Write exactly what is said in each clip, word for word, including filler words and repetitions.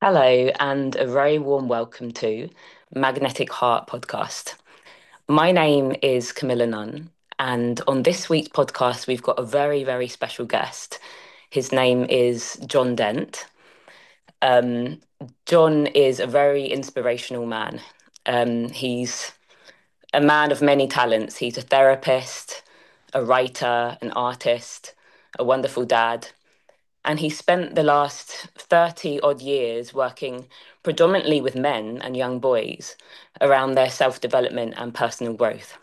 Hello, and a very warm welcome to Magnetic Heart Podcast. My name is Camilla Nunn, and on this week's podcast, we've got a very, very special guest. His name is John Dent. Um, John is a very inspirational man. Um, he's a man of many talents. He's a therapist, a writer, an artist, a wonderful dad. And he spent the last thirty odd years working predominantly with men and young boys around their self development and personal growth.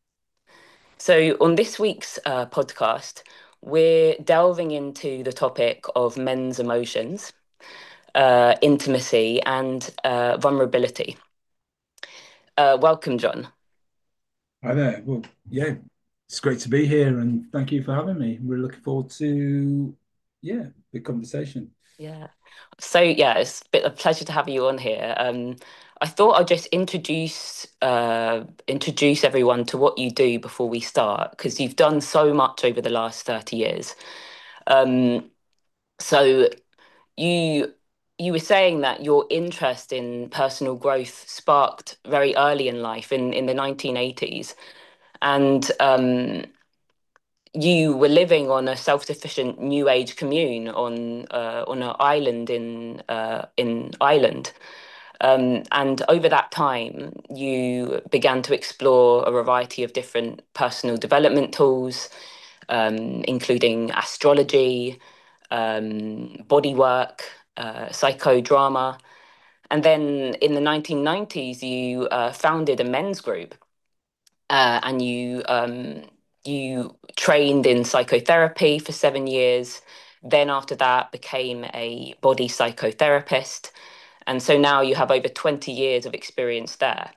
So, on this week's uh, podcast, we're delving into the topic of men's emotions, uh, intimacy, and uh, vulnerability. Uh, welcome, John. Hi there. Well, yeah, it's great to be here and thank you for having me. We're looking forward to, yeah, the conversation. Yeah. So yeah, it's a bit a pleasure to have you on here. Um, I thought I'd just introduce uh, introduce everyone to what you do before we start, because you've done so much over the last thirty years. Um, so you you were saying that your interest in personal growth sparked very early in life in, in the nineteen eighties. And um, you were living on a self-sufficient new age commune on uh, on an island in uh, in Ireland. Um, and over that time, you began to explore a variety of different personal development tools, um, including astrology, um, body work, uh, psychodrama. And then in the nineteen nineties, you uh, founded a men's group, uh, and you um, you trained in psychotherapy for seven years. Then after that, became a body psychotherapist, and so now you have over twenty years of experience there.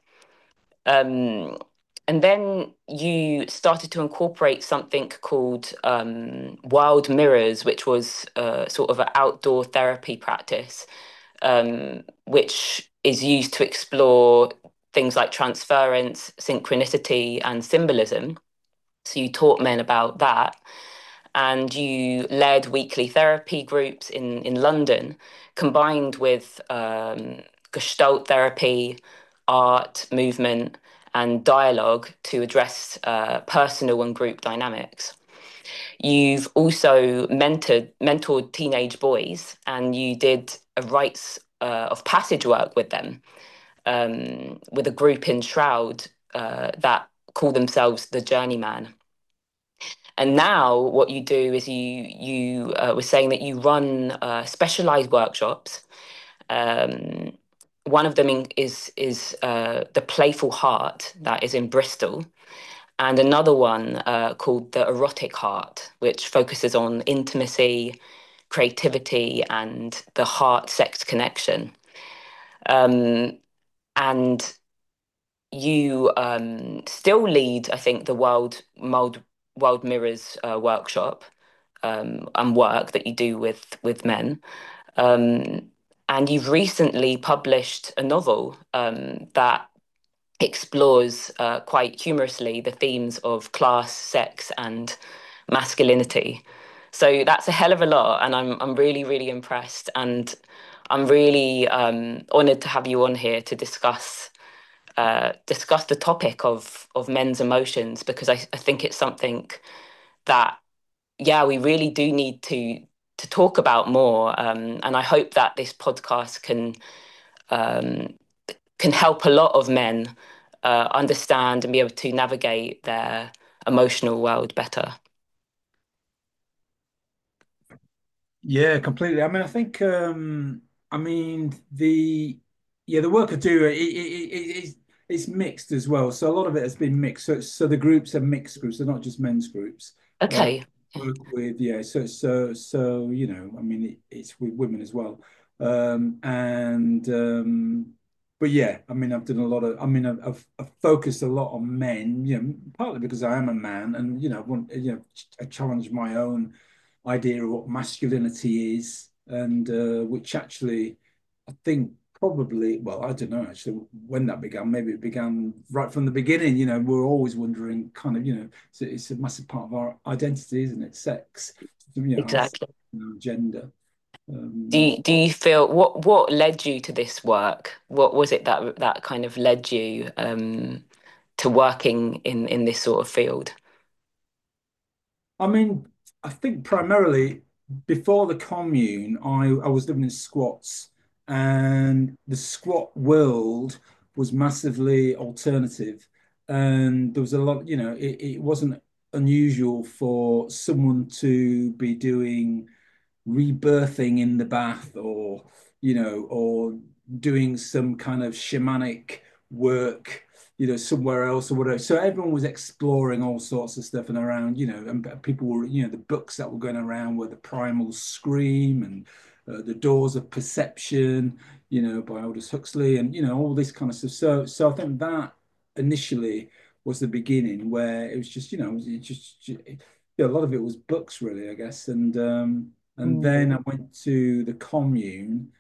Um, and then you started to incorporate something called um, Wild Mirrors, which was uh, sort of an outdoor therapy practice, um, which is used to explore things like transference, synchronicity, and symbolism. So you taught men about that, and you led weekly therapy groups in, in London, combined with um, Gestalt therapy, art, movement, and dialogue to address uh, personal and group dynamics. You've also mentored mentored teenage boys, and you did a rites uh, of passage work with them, um, with a group in Shroud uh, that call themselves the Journeyman. And now, what you do is you you uh, were saying that you run uh, specialized workshops. Um, One of them in, is is uh, the Playful Heart that is in Bristol, and another one uh, called the Erotic Heart, which focuses on intimacy, creativity, and the heart-sex connection. Um, and you um, still lead, I think, the World World World Mirrors uh, workshop um, and work that you do with with men. Um, and you've recently published a novel um, that explores uh, quite humorously the themes of class, sex, and masculinity. So that's a hell of a lot, and I'm I'm really really impressed, and I'm really um, honoured to have you on here to discuss uh, discuss the topic of of men's emotions, because I, I think it's something that, yeah, we really do need to to talk about more, um, and I hope that this podcast can um, can help a lot of men uh, understand and be able to navigate their emotional world better. Yeah, completely. I mean, I think, um, I mean, the, yeah, the work I do, it, it, it, it's, it's mixed as well. So a lot of it has been mixed. So, so the groups are mixed groups. They're not just men's groups. Uh, Okay. work with, yeah. So, so, so, you know, I mean, it, it's with women as well. Um, and, um, but yeah, I mean, I've done a lot of, I mean, I've, I've, I've focused a lot on men, you know, partly because I am a man and, you know, I want, you know, I challenge my own idea of what masculinity is, and uh, which actually, I think probably, well, I don't know actually when that began. Maybe it began right from the beginning. You know, we're always wondering, kind of, you know, so it's a massive part of our identity, isn't it? Sex, you know, our, Exactly. you know, gender. Do Um, you, do you feel what what led you to this work? What was it that that kind of led you um, to working in in this sort of field? I mean, I think primarily before the commune, I, I was living in squats, and the squat world was massively alternative. And there was a lot, you know, it, it wasn't unusual for someone to be doing rebirthing in the bath, or you know or doing some kind of shamanic work, you know somewhere else or whatever. So everyone was exploring all sorts of stuff, and around, you know and people were, you know the books that were going around were the Primal Scream, and uh, the Doors of Perception, you know by Aldous Huxley, and you know all this kind of stuff. So so I think that initially was the beginning, where it was just, you know it just, yeah, a lot of it was books, really, I guess. And um and Mm. then I went to the commune,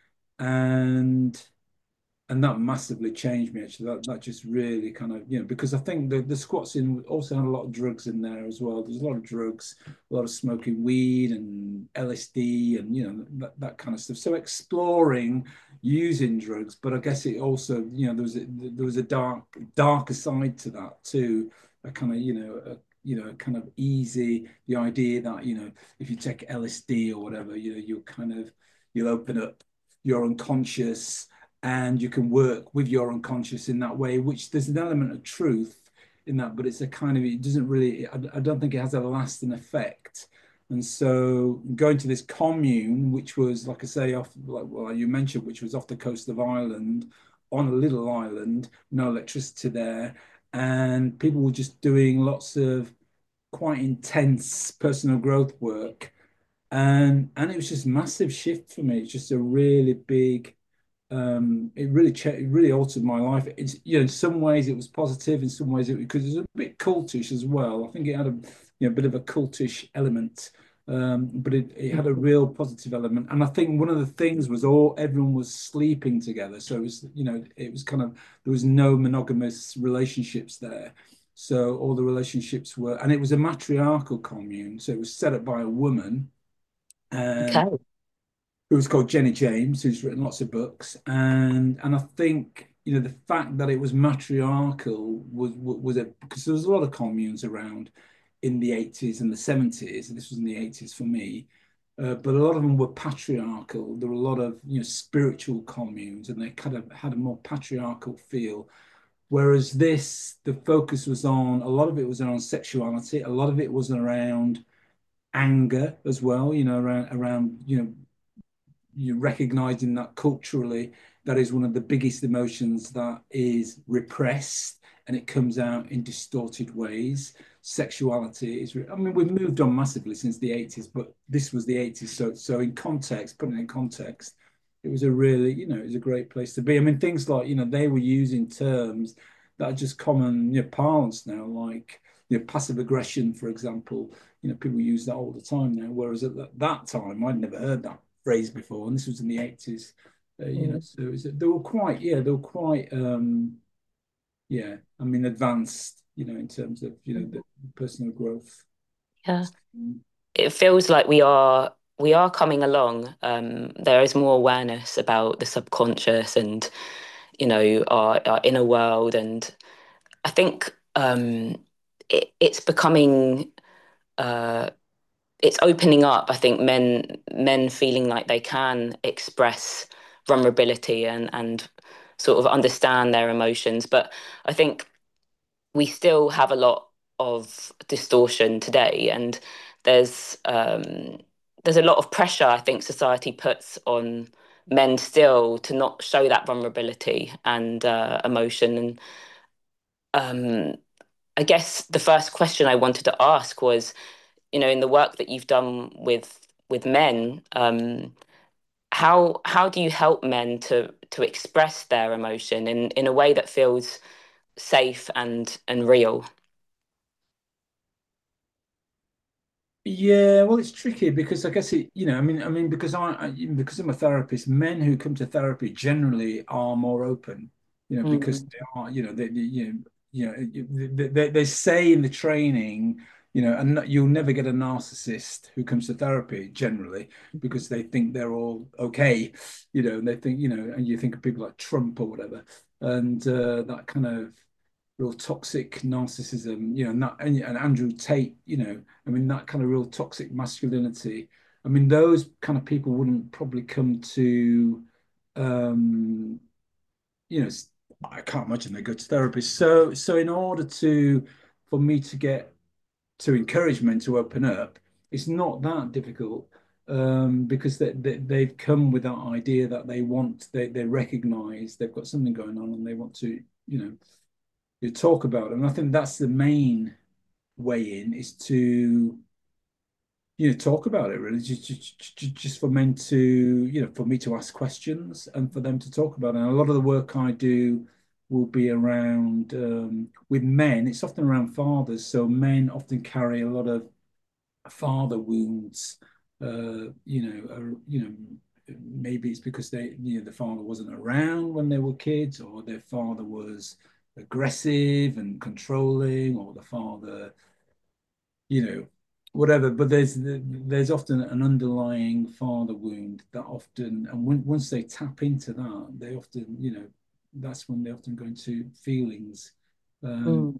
and and that massively changed me, actually. That that just really kind of, you know, because I think the, the squats in also had a lot of drugs in there as well. There's a lot of drugs, a lot of smoking weed and L S D, and you know that, that kind of stuff. So exploring using drugs, but I guess it also, you know, there was a, there was a dark darker side to that too. A kind of, you know, a, you know, kind of easy, the idea that, you know, if you take L S D or whatever, you know, you'll kind of, you'll open up your unconscious, and you can work with your unconscious in that way, which there's an element of truth in that, but it's a kind of, it doesn't really, I, I don't think it has a lasting effect. And so going to this commune, which was, like I say, off, like, well, you mentioned, which was off the coast of Ireland, on a little island, no electricity there, and people were just doing lots of quite intense personal growth work. And and it was just massive shift for me. It's just a really big, um, it really cha- it really altered my life. It's, you know in some ways it was positive, in some ways it, because it was a bit cultish as well. I think it had a, you know bit of a cultish element, um, but it, it had a real positive element. And I think one of the things was, all everyone was sleeping together, so it was, you know it was kind of, there was no monogamous relationships there. So all the relationships were, and it was a matriarchal commune, so it was set up by a woman, and Okay. who was called Jenny James, who's written lots of books. and and I think, you know the fact that it was matriarchal was was a, because there was a lot of communes around in the eighties and the seventies, and this was in the eighties for me. Uh, but a lot of them were patriarchal. There were a lot of, you know spiritual communes, and they kind of had a more patriarchal feel. Whereas this, the focus was on, a lot of it was around sexuality, a lot of it was around anger as well, you know, around around you know you recognizing that culturally, that is one of the biggest emotions that is repressed, and it comes out in distorted ways. Sexuality is, I mean, we've moved on massively since the eighties, but this was the eighties. So, so in context, putting it in context, it was a really, you know, it was a great place to be. I mean, things like, you know, they were using terms that are just common, you know, parlance now, like, you know, passive aggression, for example. You know, people use that all the time now, whereas at that, that time, I'd never heard that phrase before, and this was in the eighties. Uh, you know, Mm. so it was, they were quite, yeah, they were quite, um, yeah, I mean, advanced, you know, in terms of, you know, the personal growth. Yeah. It feels like we are we are coming along. Um, there is more awareness about the subconscious and, you know, our, our inner world, and I think um, it, it's becoming uh, it's opening up. I think men men feeling like they can express vulnerability and and sort of understand their emotions, but I think we still have a lot of distortion today, and there's um, there's a lot of pressure I think society puts on men still to not show that vulnerability and uh, emotion. And um, I guess the first question I wanted to ask was, you know, in the work that you've done with with men, um, how how do you help men to to express their emotion in in a way that feels safe and and real? Yeah, well, it's tricky because I guess it, you know, I mean, I mean, because I, I, because I'm a therapist, men who come to therapy generally are more open, you know, because Mm. they are, you know, they, they you know, you know, they, they, they say in the training, you know, and you'll never get a narcissist who comes to therapy generally because they think they're all okay, you know, and they think, you know, and you think of people like Trump or whatever, and uh, that kind of real toxic narcissism, you know, and, that, and, and Andrew Tate, you know, I mean, that kind of real toxic masculinity. I mean, those kind of people wouldn't probably come to, um, you know, I can't imagine they go to therapy. So, so in order to, for me to get to encourage men to open up, it's not that difficult um, because they, they, they've come with that idea that they want, they, they recognize they've got something going on and they want to, you know, you talk about it. And I think that's the main way in is to, you know, talk about it really, just, just, just for men to, you know, for me to ask questions and for them to talk about it. And a lot of the work I do will be around, um, with men, it's often around fathers. So men often carry a lot of father wounds, uh, you know, uh, you know, maybe it's because they, you know, the father wasn't around when they were kids, or their father was aggressive and controlling, or the father, you know, whatever. But there's there's often an underlying father wound that often, and when, once they tap into that, they often, you know, that's when they often go into feelings. Um,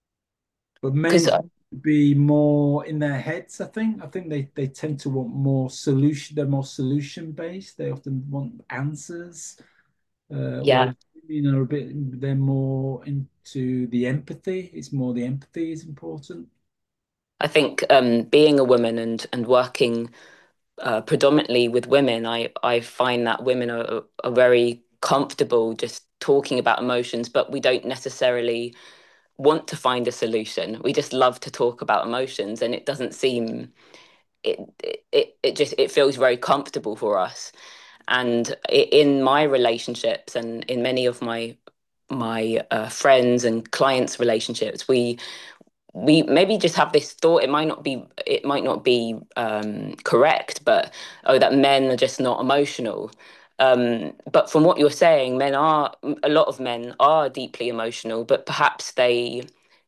but men Because tend to be more in their heads, I think. I think they, they tend to want more solution, they're more solution based. They often want answers. Uh, yeah, whereas women are a bit, they're more into the empathy. It's more the empathy is important. I think um, being a woman and and working uh, predominantly with women, I I find that women are are very comfortable just talking about emotions, but we don't necessarily want to find a solution. We just love to talk about emotions, and it doesn't seem it it it just it feels very comfortable for us. And in my relationships and in many of my my uh, friends and clients relationships, we we maybe just have this thought. It might not be it might not be um correct, but oh, that men are just not emotional. Um but from what you're saying, men are a lot of men are deeply emotional, but perhaps they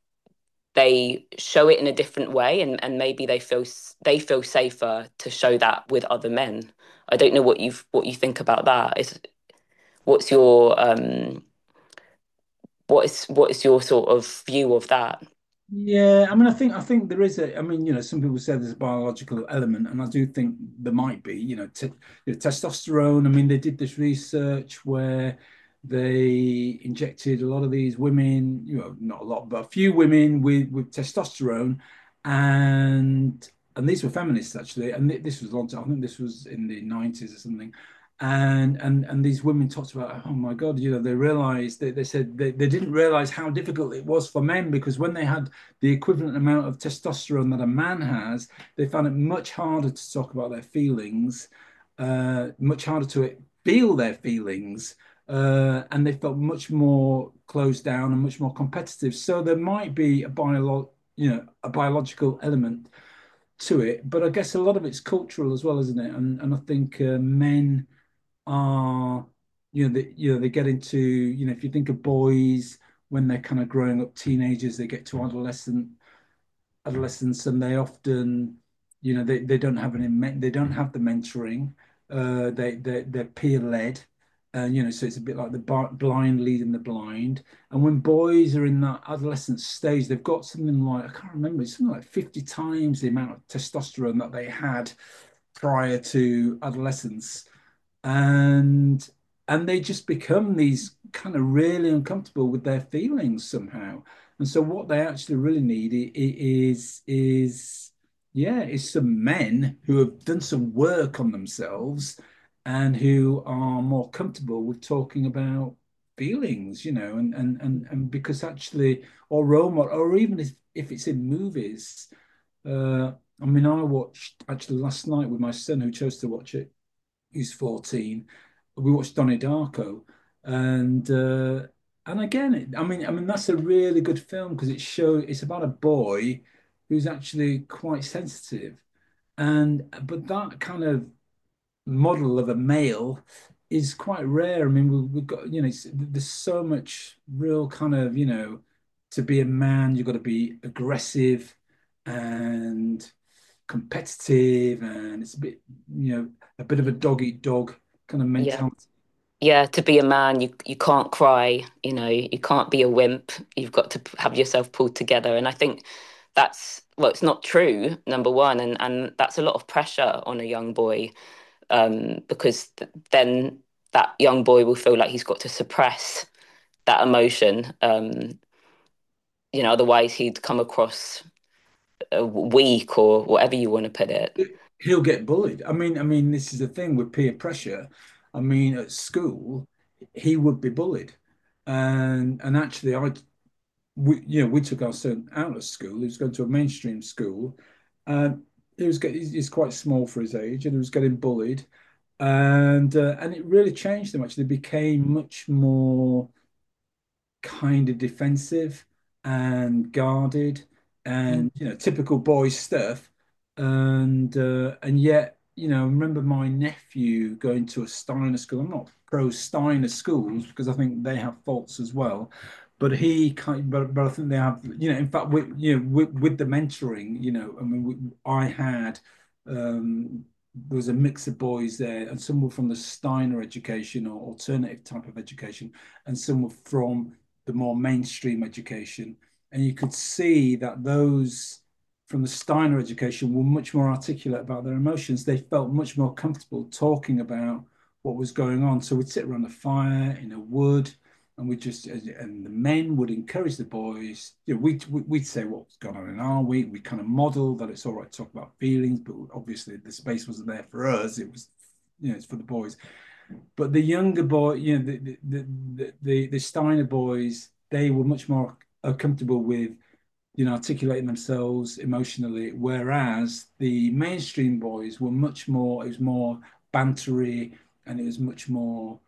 they show it in a different way, and and maybe they feel s- they feel safer to show that with other men. I don't know what you've what you think about that. Is what's your um what is what is your sort of view of that? Yeah, I mean, I think I think there is a. I mean, you know, some people say there's a biological element, and I do think there might be. You know, t you know, testosterone. I mean, they did this research where they injected a lot of these women. You know, not a lot, but a few women with with testosterone, and and these were feminists actually. And th this was a long time. I think this was in the nineties or something. And and and these women talked about, oh my God, you know, they realized they, they said they, they didn't realize how difficult it was for men because when they had the equivalent amount of testosterone that a man has, they found it much harder to talk about their feelings, uh, much harder to feel their feelings, uh, and they felt much more closed down and much more competitive. So there might be a bio, you know, a biological element to it, but I guess a lot of it's cultural as well, isn't it? And and I think uh, men are, you know, they, you know, they get into, you know, if you think of boys when they're kind of growing up, teenagers, they get to adolescent adolescence, and they often, you know, they, they don't have an they don't have the mentoring. Uh, they they they're peer led, and you know, so it's a bit like the blind leading the blind. And when boys are in that adolescent stage, they've got something like I can't remember, it's something like fifty times the amount of testosterone that they had prior to adolescence, and and they just become these kind of really uncomfortable with their feelings somehow. And so what they actually really need is is yeah, is some men who have done some work on themselves and who are more comfortable with talking about feelings, you know, and and and, and because actually, or role model, or even if, if it's in movies. uh I mean, I watched actually last night with my son who chose to watch it. He's fourteen. We watched Donnie Darko, and uh, and again, it, I mean, I mean that's a really good film because it show it's about a boy who's actually quite sensitive, and but that kind of model of a male is quite rare. I mean, we, we've got, you know, it's, there's so much real kind of, you know, to be a man, you've got to be aggressive and competitive, and it's a bit, you know, a bit of a dog eat dog kind of Yeah. mentality. Yeah, to be a man, you you can't cry, you know, you can't be a wimp. You've got to p- have yourself pulled together. And I think that's, well, it's not true, number one, and and that's a lot of pressure on a young boy, um, because th then that young boy will feel like he's got to suppress that emotion. Um, you know, otherwise he'd come across uh, weak or whatever you want to put it. He'll get bullied. I mean, I mean, this is the thing with peer pressure. I mean, at school, he would be bullied, and and actually, I we you know we took our son out of school. He was going to a mainstream school, and he was get, he's, he's quite small for his age, and he was getting bullied, and uh, and it really changed him. Actually, he became much more kind of defensive and guarded Mm. and you know typical boy stuff and uh, and yet you know I remember my nephew going to a Steiner school. I'm not pro Steiner schools because I think they have faults as well, but he kind but, but I think they have, you know, in fact with you know with, with the mentoring, you know, I mean we, I had um there was a mix of boys there, and some were from the Steiner education or alternative type of education, and some were from the more mainstream education. And you could see that those from the Steiner education were much more articulate about their emotions. They felt much more comfortable talking about what was going on. So we'd sit around a fire in a wood, and we just and the men would encourage the boys. You know, we we'd say what's going on in our week. We kind of model that it's all right to talk about feelings, but obviously the space wasn't there for us. It was, you know, it's for the boys. But the younger boy, you know, the the the the, the Steiner boys, they were much more uh, comfortable with, you know, articulating themselves emotionally, whereas the mainstream boys were much more. It was more bantery, and it was much more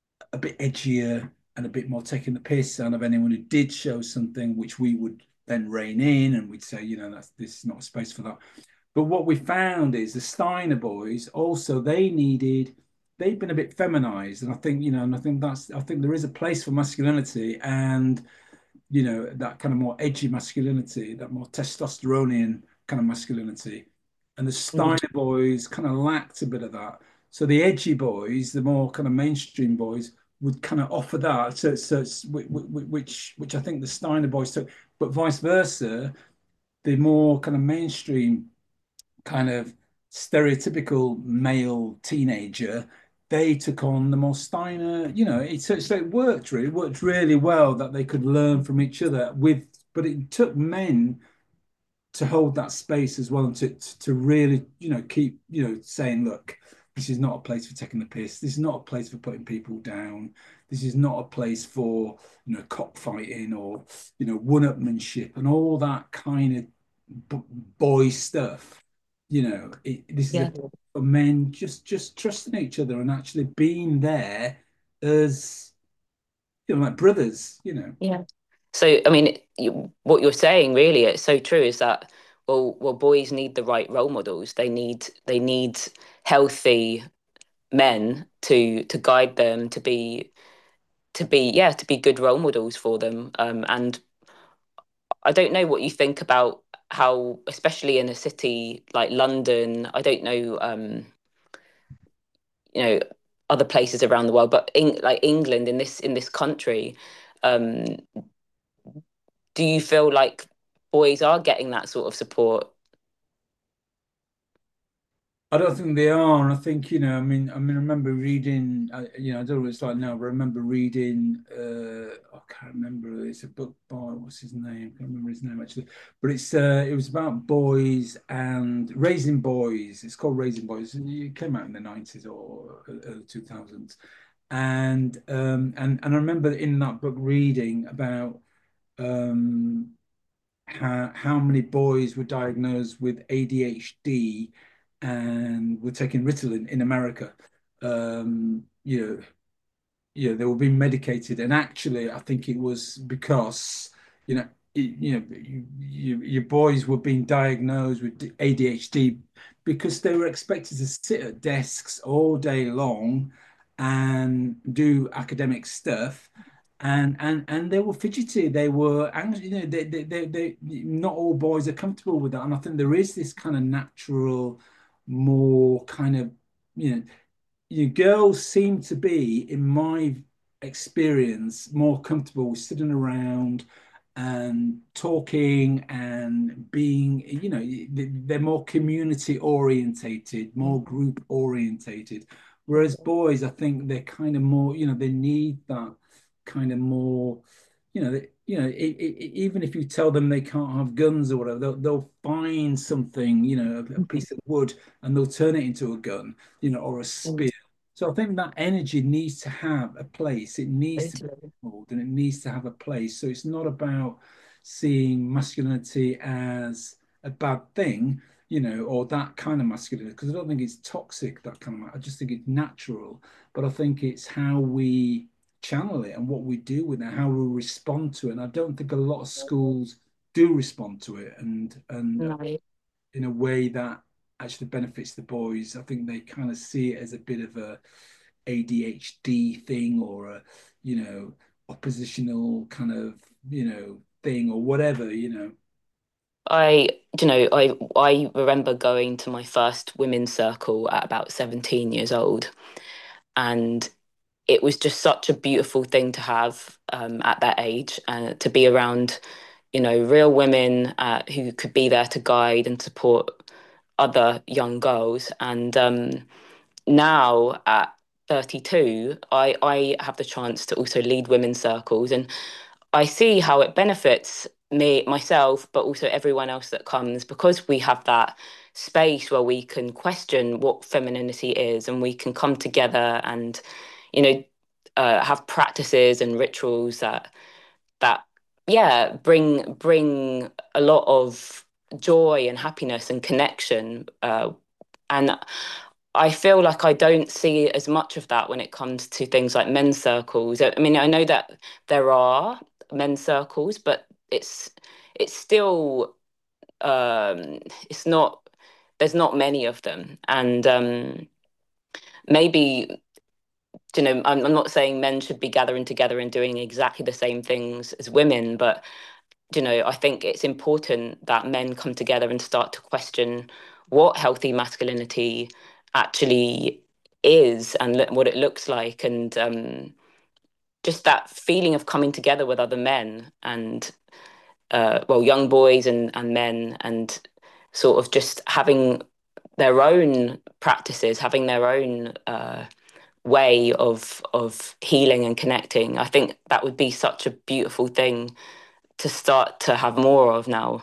a bit edgier and a bit more taking the piss out of anyone who did show something, which we would then rein in, and we'd say, you know, that's this is not a space for that. But what we found is the Steiner boys also they needed they've been a bit feminized, and I think you know, and I think that's I think there is a place for masculinity, and you know that kind of more edgy masculinity, that more testosteronian kind of masculinity, and the Mm. Steiner boys kind of lacked a bit of that. So the edgy boys, the more kind of mainstream boys, would kind of offer that. So, so it's, which which I think the Steiner boys took, but vice versa, the more kind of mainstream kind of stereotypical male teenager, they took on the more Steiner, you know, it, so, so it worked really, it worked really well that they could learn from each other with, but it took men to hold that space as well and to, to really, you know, keep, you know, saying, look, this is not a place for taking the piss. This is not a place for putting people down. This is not a place for, you know, cockfighting or, you know, one-upmanship and all that kind of b- boy stuff. You know, it, this is a Yeah. place for men just just trusting each other and actually being there as, you know, like brothers. You know, Yeah. So, I mean, you, what you're saying really, it's so true, is that, well, well, boys need the right role models. They need they need healthy men to to guide them, to be to be yeah, to be good role models for them. Um, and I don't know what you think about how, especially in a city like London, I don't know, um, you know, other places around the world, but in like England, in this in this country, um, do you feel like boys are getting that sort of support? I don't think they are. And I think, you know, I mean, I mean, I remember reading, uh, you know, I don't know what it's like now, but I remember reading, uh, I can't remember, it's a book by, what's his name? I can't remember his name actually, but it's, uh, it was about boys and raising boys. It's called Raising Boys. It came out in the nineties or early two thousands. And, um, and, and I remember in that book reading about, um, how, how many boys were diagnosed with A D H D and were taking Ritalin in America. Um, you know, you know, they were being medicated, and actually, I think it was because you know, it, you know, you, you, your boys were being diagnosed with A D H D because they were expected to sit at desks all day long and do academic stuff, and and and they were fidgety. They were anxious. You know, they, they they they not all boys are comfortable with that. And I think there is this kind of natural, more kind of, you know, you girls seem to be, in my experience, more comfortable sitting around and talking and being, you know, they're more community orientated, more group orientated. Whereas boys, I think they're kind of more, you know, they need that kind of more, you know, they- you know, it, it, even if you tell them they can't have guns or whatever, they'll, they'll find something, you know, a, a piece of wood and they'll turn it into a gun, you know, or a spear. So I think that energy needs to have a place. It needs to be Totally. mold and it needs to have a place. So it's not about seeing masculinity as a bad thing, you know, or that kind of masculinity, because I don't think it's toxic, that kind of, I just think it's natural. But I think it's how we channel it and what we do with it, how we respond to it. And I don't think a lot of schools do respond to it and and No. in a way that actually benefits the boys. I think they kind of see it as a bit of a A D H D thing or a, you know, oppositional kind of, you know, thing or whatever, you know. I, you know, I I remember going to my first women's circle at about seventeen years old, and it was just such a beautiful thing to have um, at that age and uh, to be around, you know, real women uh, who could be there to guide and support other young girls. And um, now at thirty-two, I I have the chance to also lead women's circles, and I see how it benefits me, myself, but also everyone else that comes because we have that space where we can question what femininity is and we can come together and, you know, uh, have practices and rituals that that yeah bring bring a lot of joy and happiness and connection. Uh, and I feel like I don't see as much of that when it comes to things like men's circles. I mean, I know that there are men's circles, but it's it's still um, it's not there's not many of them, and um, maybe you know I'm, I'm not saying men should be gathering together and doing exactly the same things as women, but you know, I think it's important that men come together and start to question what healthy masculinity actually is and lo- what it looks like, and um, just that feeling of coming together with other men and, uh, well, young boys and, and men, and sort of just having their own practices, having their own uh, way of of healing and connecting. I think that would be such a beautiful thing to start to have more of now.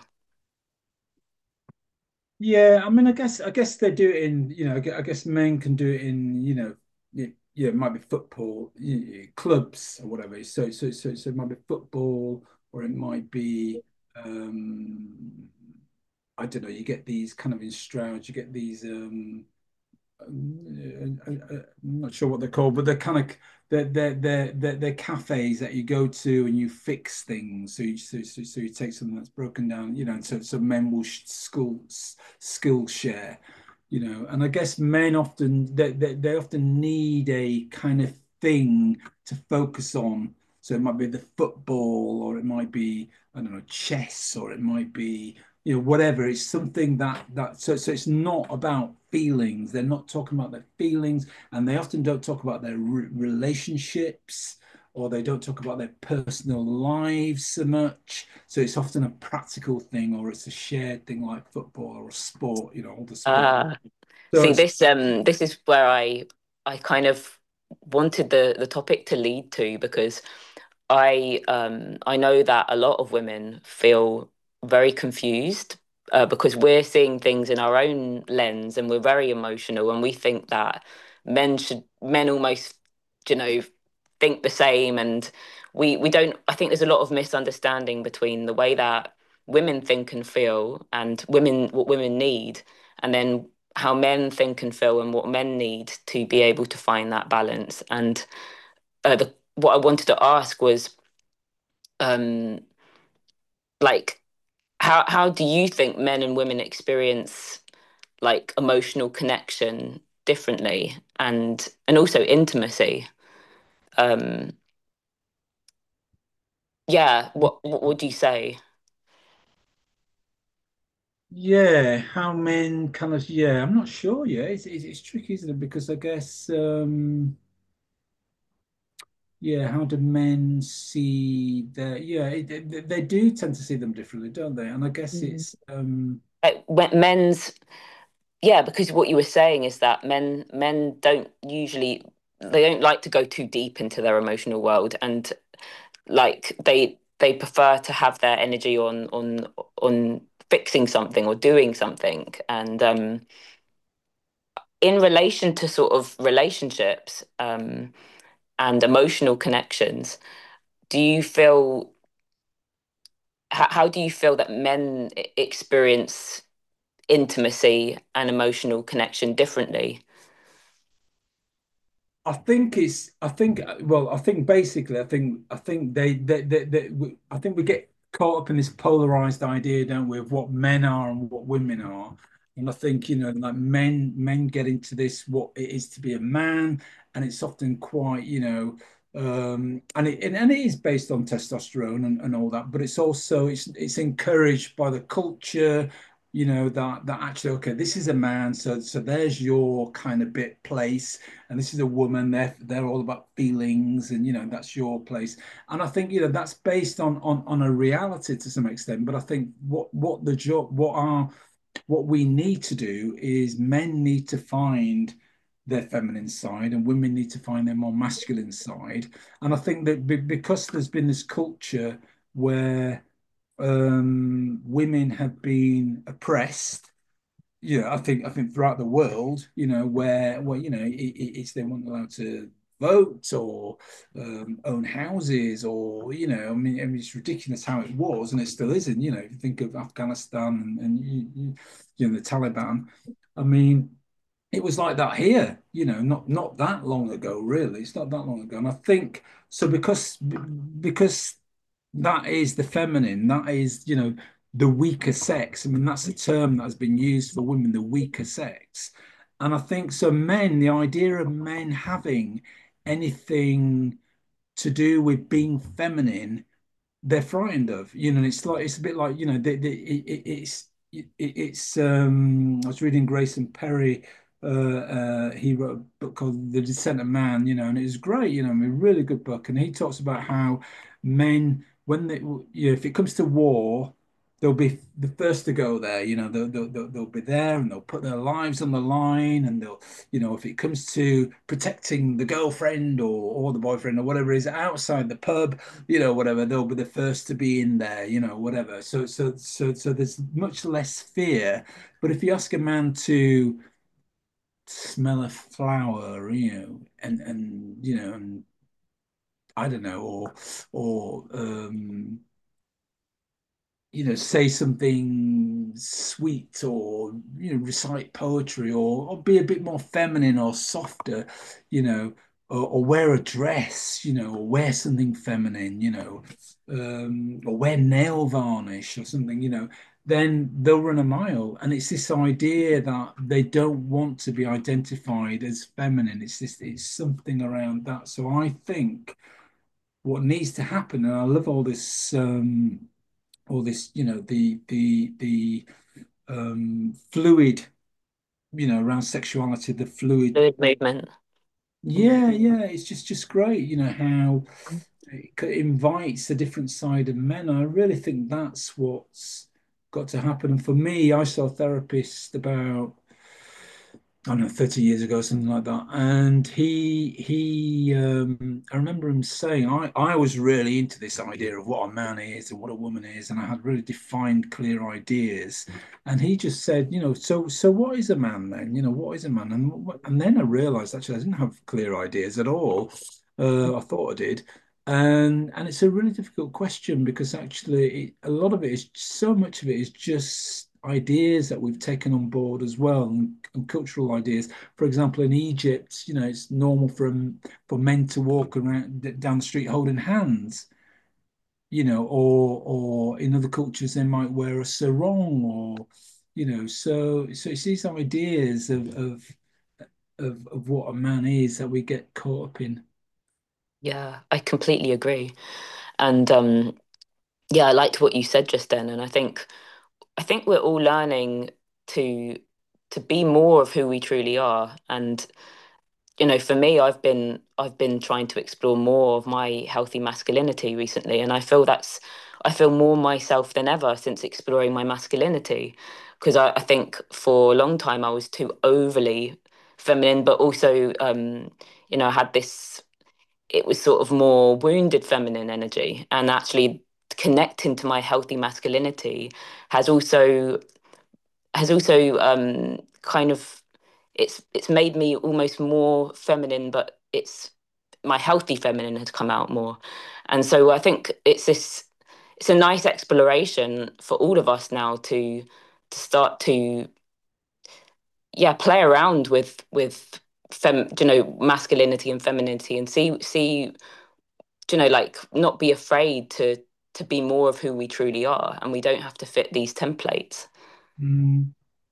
Yeah, I mean, I guess I guess they do it in, you know, I gue- I guess men can do it in, you know, yeah, yeah, it might be football, you know, clubs or whatever. So so so so it might be football or it might be um I don't know, you get these kind of in Stroud, you get these um um, uh, uh, I'm not sure what they're called, but they're kind of they're they're they're they're, they're cafes that you go to and you fix things. So you so, so, so you take something that's broken down, you know, and so so men will sh- school s- skill share, you know, and I guess men often they, they they often need a kind of thing to focus on. So it might be the football, or it might be, I don't know, chess, or it might be, you know, whatever. It's something that that so so it's not about feelings. They're not talking about their feelings, and they often don't talk about their re relationships, or they don't talk about their personal lives so much. So it's often a practical thing, or it's a shared thing like football or a sport, you know, all the sport. Uh, So See, it's this um this is where I I kind of wanted the the topic to lead to, because I um I know that a lot of women feel very confused uh, because we're seeing things in our own lens and we're very emotional, and we think that men should men almost, you know, think the same, and we we don't. I think there's a lot of misunderstanding between the way that women think and feel and women what women need, and then how men think and feel and what men need to be able to find that balance. And uh, the, what I wanted to ask was, um, like, how how do you think men and women experience like emotional connection differently, and and also intimacy? Um, Yeah, what what would you say? Yeah, how men kind of, yeah, I'm not sure. Yeah, it's, it's, it's tricky, isn't it? Because I guess, um, yeah, how do men see their, yeah, it, they, they do tend to see them differently, don't they? And I guess Mm. it's, um, Like, when men's, yeah, because what you were saying is that men men don't usually, they don't like to go too deep into their emotional world, and like they they prefer to have their energy on on on fixing something or doing something. And um in relation to sort of relationships, um and emotional connections, do you feel, how, how do you feel that men e- experience intimacy and emotional connection differently? I think it's, I think, well, I think basically, I think, I think they, they, they, they we, I think we get caught up in this polarized idea, don't we, of what men are and what women are. And I think, you know, like men, men get into this, what it is to be a man, and it's often quite, you know, um, and it, and it is based on testosterone and, and all that, but it's also, it's, it's encouraged by the culture, you know, that, that actually, okay, this is a man. So, so there's your kind of bit place, and this is a woman. They're they're all about feelings, and you know that's your place. And I think you know that's based on on on a reality to some extent. But I think what what the job what our what we need to do is men need to find their feminine side, and women need to find their more masculine side. And I think that be- because there's been this culture where um, women have been oppressed, yeah, I think I think throughout the world, you know, where well, you know, it, it's they weren't allowed to vote or um, own houses, or you know, I mean, I mean, it's ridiculous how it was, and it still isn't. You know, if you think of Afghanistan and, and you, you, you know the Taliban, I mean, it was like that here. You know, not not that long ago, really. It's not that long ago, and I think so because because that is the feminine. That is, you know, the weaker sex. I mean, that's a term that has been used for women, the weaker sex. And I think so, men, the idea of men having anything to do with being feminine, they're frightened of. You know, and it's like it's a bit like, you know, the, the, it, it, it's it, it's um I was reading Grayson Perry. Uh, uh, he wrote a book called The Descent of Man, you know, and it was great, you know, I mean, really good book. And he talks about how men, when they, you know, if it comes to war, they'll be the first to go there, you know, they'll, they'll, they'll, they'll be there and they'll put their lives on the line, and they'll, you know, if it comes to protecting the girlfriend or, or the boyfriend or whatever is outside the pub, you know, whatever, they'll be the first to be in there, you know, whatever. So, so, so, so there's much less fear. But if you ask a man to smell a flower, you know, and and you know, and I don't know, or or um, you know, say something sweet, or you know, recite poetry, or or be a bit more feminine or softer, you know, or, or wear a dress, you know, or wear something feminine, you know, um, or wear nail varnish or something, you know, then they'll run a mile. And it's this idea that they don't want to be identified as feminine. It's this, it's something around that. So I think what needs to happen, and I love all this um all this, you know, the the the um fluid, you know, around sexuality, the fluid. Fluid movement. Yeah, yeah, it's just just great, you know, how it c- invites a different side of men. I really think that's what's got to happen. And for me, I saw a therapist about, I don't know, thirty years ago, something like that. And he he um I remember him saying, I, I was really into this idea of what a man is and what a woman is, and I had really defined clear ideas. And he just said, you know, so so what is a man then? You know, what is a man? And what, and then I realized actually I didn't have clear ideas at all. Uh, I thought I did. And and it's a really difficult question because actually it, a lot of it is, so much of it is just ideas that we've taken on board as well, and, and cultural ideas. For example, in Egypt, you know, it's normal for for men to walk around down the street holding hands, you know, or or in other cultures they might wear a sarong, or you know, so so it's these ideas of of of, of what a man is that we get caught up in. Yeah, I completely agree. And um, yeah, I liked what you said just then, and I think I think we're all learning to to be more of who we truly are. And you know, for me, I've been I've been trying to explore more of my healthy masculinity recently, and I feel that's I feel more myself than ever since exploring my masculinity. Because I, I think for a long time I was too overly feminine, but also um, you know, I had this it was sort of more wounded feminine energy, and actually connecting to my healthy masculinity has also has also um, kind of it's it's made me almost more feminine, but it's my healthy feminine has come out more. And so I think it's this it's a nice exploration for all of us now to to start to yeah play around with with fem you know masculinity and femininity, and see see you know like not be afraid to to be more of who we truly are, and we don't have to fit these templates. Mm.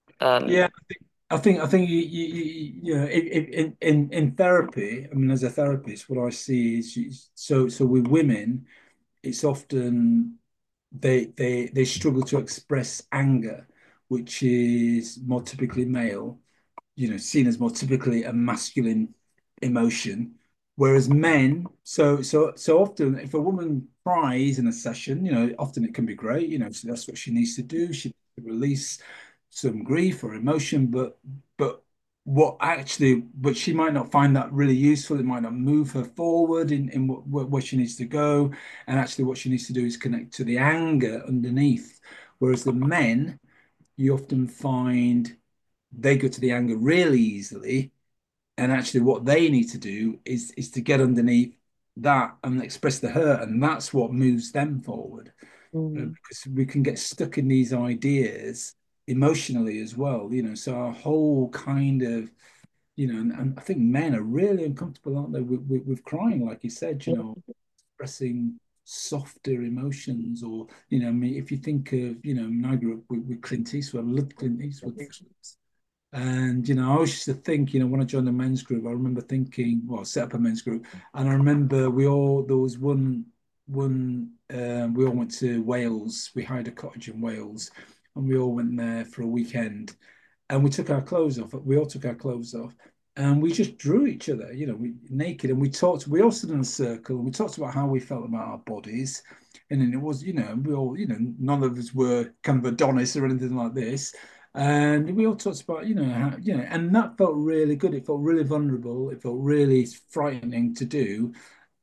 um Yeah, I think I think you, you, you, you know in, in in in therapy. I mean, as a therapist, what I see is you, so so with women, it's often they they they struggle to express anger, which is more typically male, you know, seen as more typically a masculine emotion. Whereas men, so so so often, if a woman cries in a session, you know, often it can be great, you know, so that's what she needs to do. She needs to release some grief or emotion, but but what actually, but she might not find that really useful. It might not move her forward in in what, where she needs to go, and actually, what she needs to do is connect to the anger underneath. Whereas the men, you often find they go to the anger really easily, and actually what they need to do is is to get underneath that and express the hurt, and that's what moves them forward. Uh, Mm. because we can get stuck in these ideas emotionally as well, you know, so our whole kind of, you know, and, and I think men are really uncomfortable, aren't they, with, with, with crying, like you said, you know, expressing softer emotions. Or, you know, I mean, if you think of, you know, I mean, I grew up with, with Clint Eastwood. I loved Clint Eastwood films. And, you know, I always used to think, you know, when I joined the men's group, I remember thinking, well, I set up a men's group. And I remember we all, there was one, one, um, we all went to Wales. We hired a cottage in Wales, and we all went there for a weekend. And we took our clothes off. We all took our clothes off. And we just drew each other, you know, we naked. And we talked, we all stood in a circle, and we talked about how we felt about our bodies. And then it was, you know, we all, you know, none of us were kind of Adonis or anything like this. And we all talked about, you know, how, you know, and that felt really good. It felt really vulnerable. It felt really frightening to do.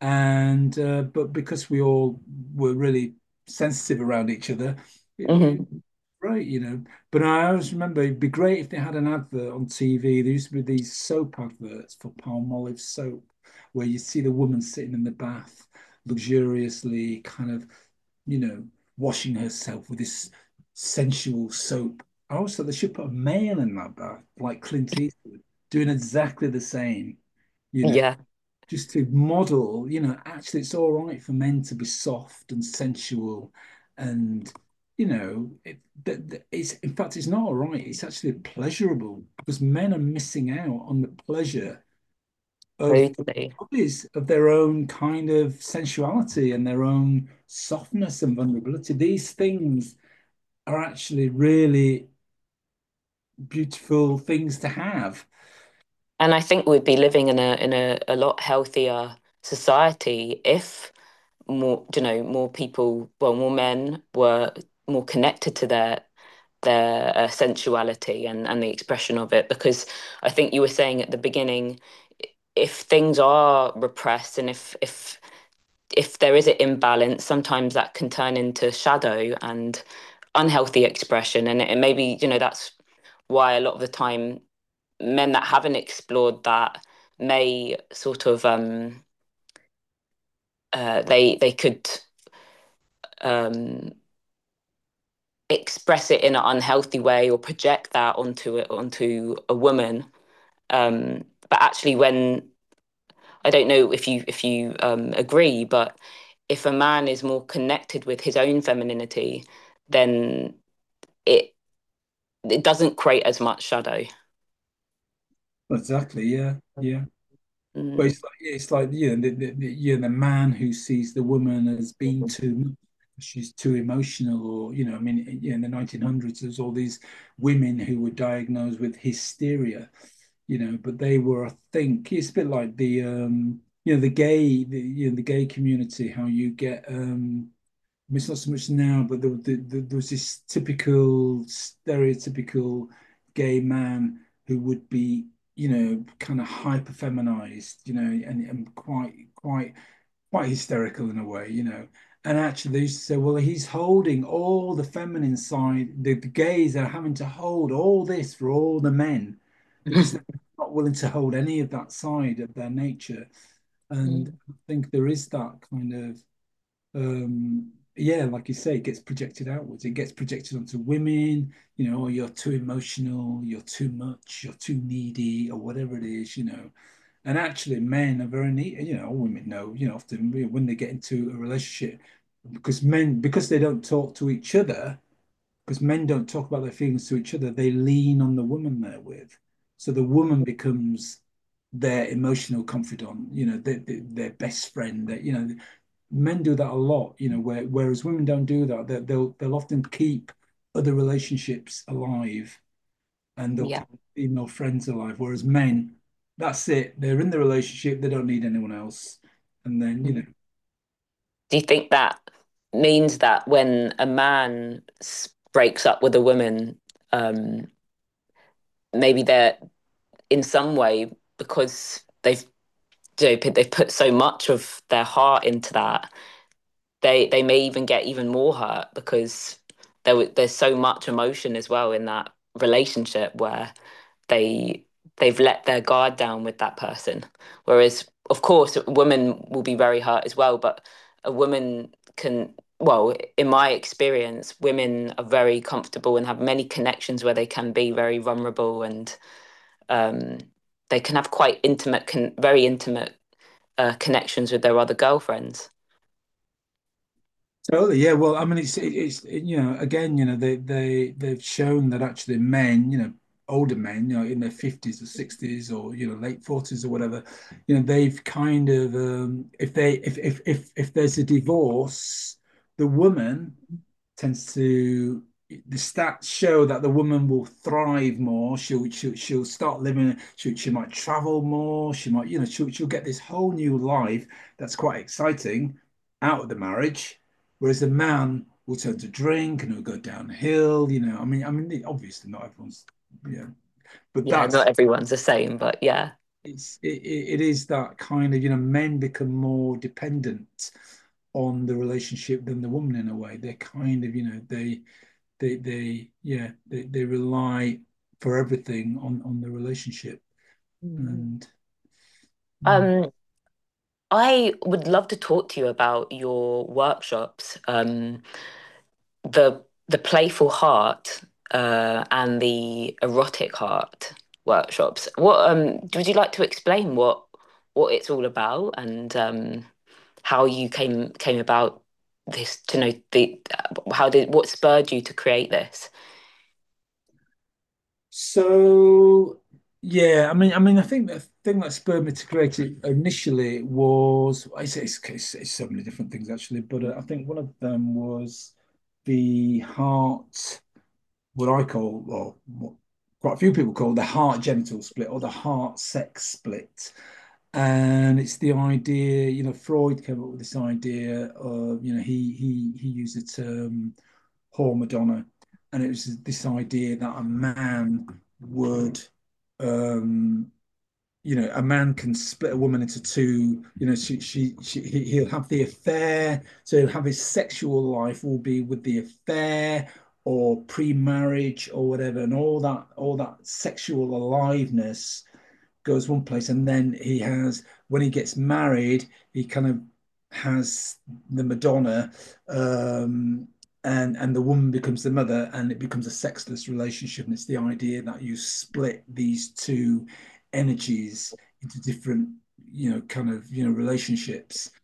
And, uh, but because we all were really sensitive around each other, it, it Mhm. great, you know. But I always remember it'd be great if they had an advert on T V. There used to be these soap adverts for Palmolive soap, where you see the woman sitting in the bath, luxuriously kind of, you know, washing herself with this sensual soap. I always thought they should put a male in that bath, like Clint Eastwood, doing exactly the same, you know, Yeah. just to model, you know, actually it's all right for men to be soft and sensual, and you know, it, that it's in fact it's not all right. It's actually pleasurable, because men are missing out on the pleasure of the Totally. bodies, of their own kind of sensuality and their own softness and vulnerability. These things are actually really beautiful things to have. And I think we'd be living in a in a, a lot healthier society if more, you know, more people, well, more men were more connected to their their uh, sensuality and and the expression of it. Because I think you were saying at the beginning, if things are repressed, and if if if there is an imbalance, sometimes that can turn into shadow and unhealthy expression. And it, it maybe, you know, that's why a lot of the time men that haven't explored that may sort of um uh they they could um express it in an unhealthy way or project that onto it onto a woman. Um but actually, when I don't know if you if you um agree, but if a man is more connected with his own femininity, then it it doesn't create as much shadow. Exactly. Yeah. Yeah. But Mm. it's like it's like you know the, the, the you know the man who sees the woman as being too much, she's too emotional, or you know I mean you know, in the nineteen hundreds there's all these women who were diagnosed with hysteria, you know, but they were, I think it's a bit like the um you know the gay the you know the gay community, how you get um I mean, it's not so much now, but there, there, there was this typical, stereotypical gay man who would be, you know, kind of hyper feminized, you know, and, and quite, quite, quite hysterical in a way, you know. And actually, they used to say, well, he's holding all the feminine side. The, the gays are having to hold all this for all the men because they're not willing to hold any of that side of their nature. And I think there is that kind of um yeah, like you say, it gets projected outwards, it gets projected onto women, you know, oh, you're too emotional, you're too much, you're too needy, or whatever it is, you know. And actually men are very neat, you know, women know, you know, often when they get into a relationship, because men, because they don't talk to each other, because men don't talk about their feelings to each other, they lean on the woman they're with, so the woman becomes their emotional confidant, you know, their, their, their best friend, that you know, men do that a lot, you know, where, whereas women don't do that. They, they'll they'll often keep other relationships alive, and they'll Yeah. keep female friends alive. Whereas men, that's it. They're in the relationship. They don't need anyone else. And then, you know, Do you think that means that when a man s- breaks up with a woman, um, maybe they're in some way because they've you know, they've put so much of their heart into that, they they may even get even more hurt because there w- there's so much emotion as well in that relationship where they they've let their guard down with that person. Whereas, of course, women will be very hurt as well, but a woman can, well, in my experience, women are very comfortable and have many connections where they can be very vulnerable and um, they can have quite intimate, con- very intimate uh, connections with their other girlfriends. totally, yeah. Well, I mean, it's it's you know, again, you know, they they they've shown that actually men, you know, older men, you know, in their fifties or sixties or you know, late forties or whatever, you know, they've kind of um, if they if if if if there's a divorce, the woman tends to the stats show that the woman will thrive more. She'll she'll, she'll start living. She, she might travel more. She might, you know, she'll, she'll get this whole new life that's quite exciting out of the marriage. Whereas the man will turn to drink and he'll go downhill. You know, I mean, I mean, obviously not everyone's, yeah, but Yeah, that's not everyone's the same, but yeah. it's it, it is that kind of, you know, men become more dependent on the relationship than the woman in a way. They're kind of, you know, they they they yeah they, they rely for everything on on the relationship. Mm. And mm. Um, I would love to talk to you about your workshops, um, the the playful heart uh, and the erotic heart workshops. What um, would you like to explain what what it's all about and um, how you came came about this to know the how did what spurred you to create this? So yeah, I mean, I mean, I think the thing that spurred me to create it initially was I say it's, it's, it's so many different things actually, but uh, I think one of them was the heart, what I call, or what quite a few people call the heart genital split or the heart sex split. And it's the idea, you know, Freud came up with this idea of, you know, he he he used the term whore Madonna, and it was this idea that a man would, um, you know, a man can split a woman into two. You know, she she, she he, he'll have the affair, so he'll have his sexual life will be with the affair or pre-marriage or whatever, and all that all that sexual aliveness goes one place, and then he has when he gets married, he kind of has the Madonna, um, and and the woman becomes the mother, and it becomes a sexless relationship. And it's the idea that you split these two energies into different, you know, kind of you know relationships.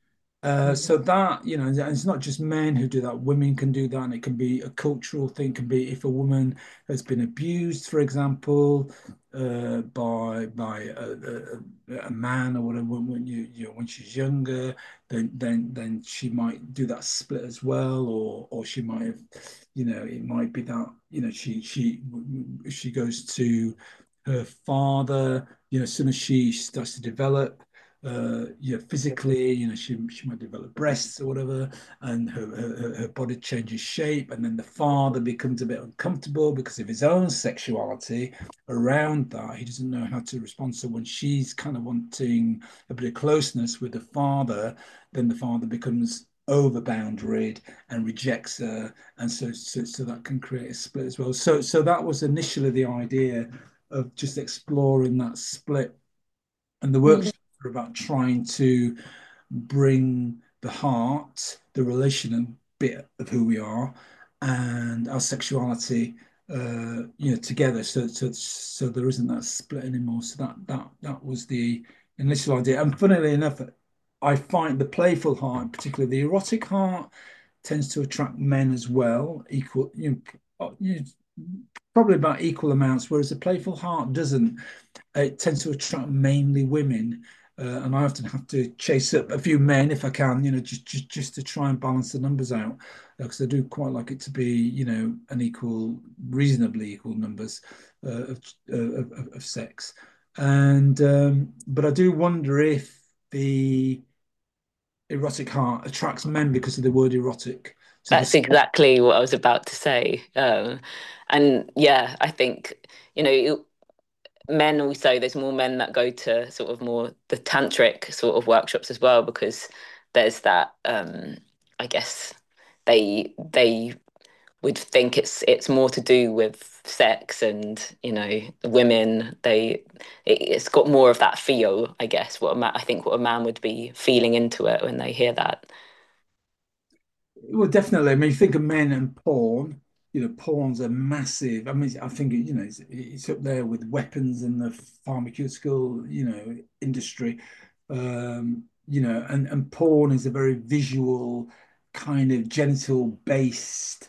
Uh, Mm. so that, you know, and it's not just men who do that, women can do that, and it can be a cultural thing, can be if a woman has been abused, for example, uh, by by a, a, a man or whatever, when, when you, you know, when she's younger, then then then she might do that split as well, or or she might have, you know, it might be that, you know, she she she goes to her father, you know, as soon as she starts to develop uh, yeah, physically, you know, she she might develop breasts or whatever, and her, her her body changes shape, and then the father becomes a bit uncomfortable because of his own sexuality around that. He doesn't know how to respond. So when she's kind of wanting a bit of closeness with the father, then the father becomes over boundaried and rejects her, and so so so that can create a split as well. So so that was initially the idea of just exploring that split, and the Mm. workshops are about trying to bring the heart, the relational bit of who we are, and our sexuality, uh, you know, together. So, so, so there isn't that split anymore. So that that that was the initial idea. And funnily enough, I find the playful heart, particularly the erotic heart, tends to attract men as well, equal, you know, uh, you know, probably about equal amounts, whereas the playful heart doesn't. It tends to attract mainly women, uh, and I often have to chase up a few men if I can, you know, just just just to try and balance the numbers out, because I do quite like it to be, you know, an equal, reasonably equal numbers uh, of, uh, of of of sex, and um, but I do wonder if the erotic heart attracts men because of the word erotic. So That's this, exactly what I was about to say. Um, and yeah, I think, you know, men also, there's more men that go to sort of more the tantric sort of workshops as well, because there's that, um, I guess they they would think it's it's more to do with sex, and you know women, they it, it's got more of that feel, I guess, what a man, I think what a man would be feeling into it when they hear that. well, definitely. I mean, you think of men and porn. You know, porn's a massive. I mean, I think you know it's, it's up there with weapons and the pharmaceutical, you know, industry. Um, you know, and and porn is a very visual kind of genital based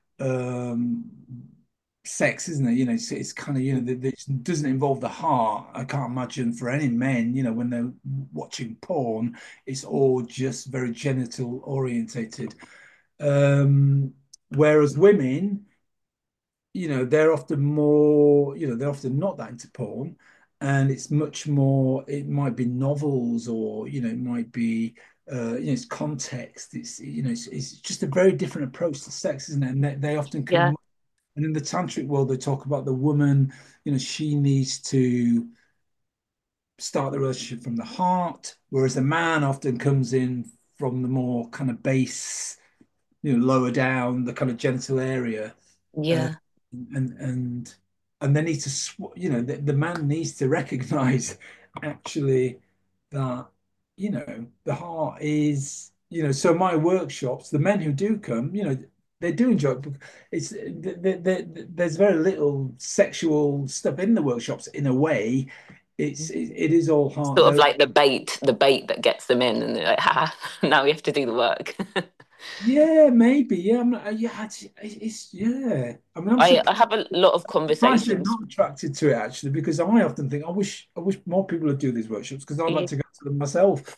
um sex, isn't it? You know, it's, it's kind of, you know, it doesn't involve the heart. I can't imagine for any men, you know, when they're watching porn, it's all just very genital orientated. Um, whereas women, you know, they're often more, you know, they're often not that into porn. And it's much more, it might be novels, or, you know, it might be, uh, you know, it's context. It's, you know, it's, it's just a very different approach to sex, isn't it? And they, they often Yeah, come, and in the tantric world, they talk about the woman, you know, she needs to start the relationship from the heart, whereas the man often comes in from the more kind of base, you know, lower down the kind of genital area, uh, yeah, and and and they need to, sw you know, the, the man needs to recognize actually that, you know, the heart is, you know, so my workshops, the men who do come, you know, they do enjoy it. It's there, there, there's very little sexual stuff in the workshops in a way. It's it, it is all heart. sort of There, like the bait the bait that gets them in, and they're like, ha, now we have to do the work. yeah, maybe, yeah, I'm not, yeah, it's, it's yeah. I mean, I'm I, surprised. I have a lot of Surprised you're conversations. not attracted to it actually, because I often think I wish I wish more people would do these workshops because I'd like to go to them myself.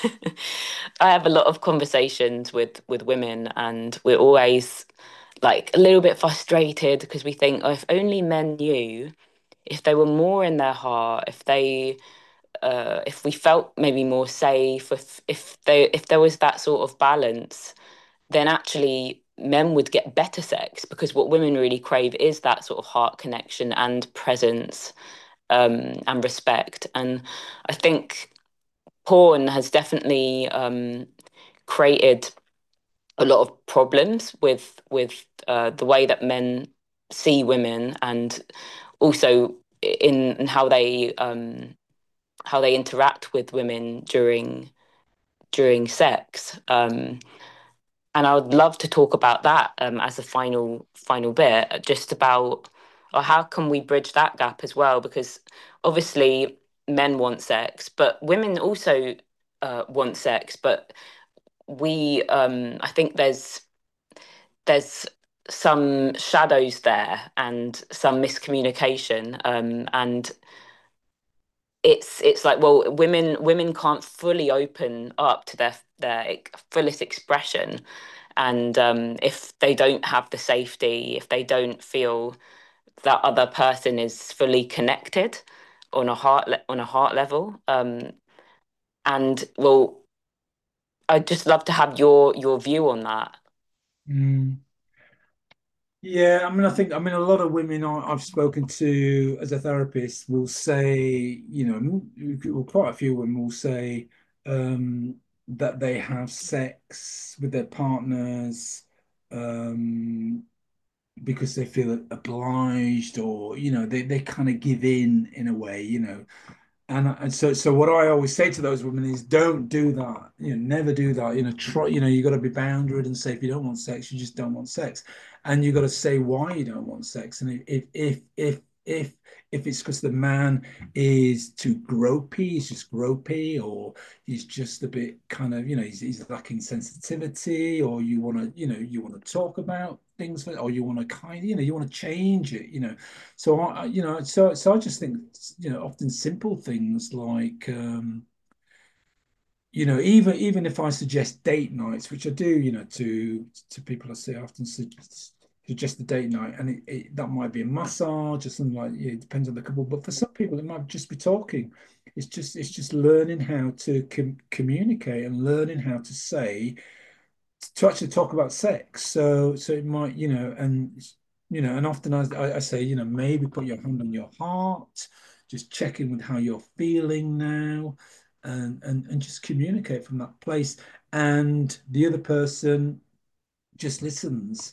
I have a lot of conversations with with women, and we're always like a little bit frustrated because we think, oh, if only men knew, if they were more in their heart, if they uh if we felt maybe more safe, if if they if there was that sort of balance, then actually men would get better sex, because what women really crave is that sort of heart connection and presence, um and respect. And I think porn has definitely um created a lot of problems with with uh, the way that men see women, and also in, in how they um, how they interact with women during during sex. Um, and I would love to talk about that um, as a final final bit, just about or how can we bridge that gap as well? Because obviously men want sex, but women also uh, want sex, but we um I think there's there's some shadows there and some miscommunication, um and it's it's like, well, women women can't fully open up to their their e- fullest expression, and um if they don't have the safety, if they don't feel that other person is fully connected on a heart le- on a heart level, um and well, I'd just love to have your your view on that. Mm. Yeah, I mean, I think, I mean, a lot of women I- I've spoken to as a therapist will say, you know, well, quite a few women will say um, that they have sex with their partners um, because they feel obliged, or, you know, they, they kind of give in in a way, you know. And, and so, so what I always say to those women is, don't do that. You know, never do that. You know, try. You know, you got to be boundaried and say, if you don't want sex, you just don't want sex, and you got to say why you don't want sex. And if if if if if it's because the man is too gropey, he's just gropey, or he's just a bit kind of, you know, he's, he's lacking sensitivity, or you want to, you know, you want to talk about things, or you want to kind of, you know, you want to change it, you know. So I, you know, so so I just think, you know, often simple things like, um, you know, even even if I suggest date nights, which I do, you know, to to people I see, I often suggest suggest a date night, and it, it that might be a massage or something like, yeah, it depends on the couple. But for some people, it might just be talking. It's just it's just learning how to com communicate and learning how to say, to actually talk about sex. So so it might, you know, and you know, and often I, I say, you know, maybe put your hand on your heart, just check in with how you're feeling now, and and and just communicate from that place. And the other person just listens,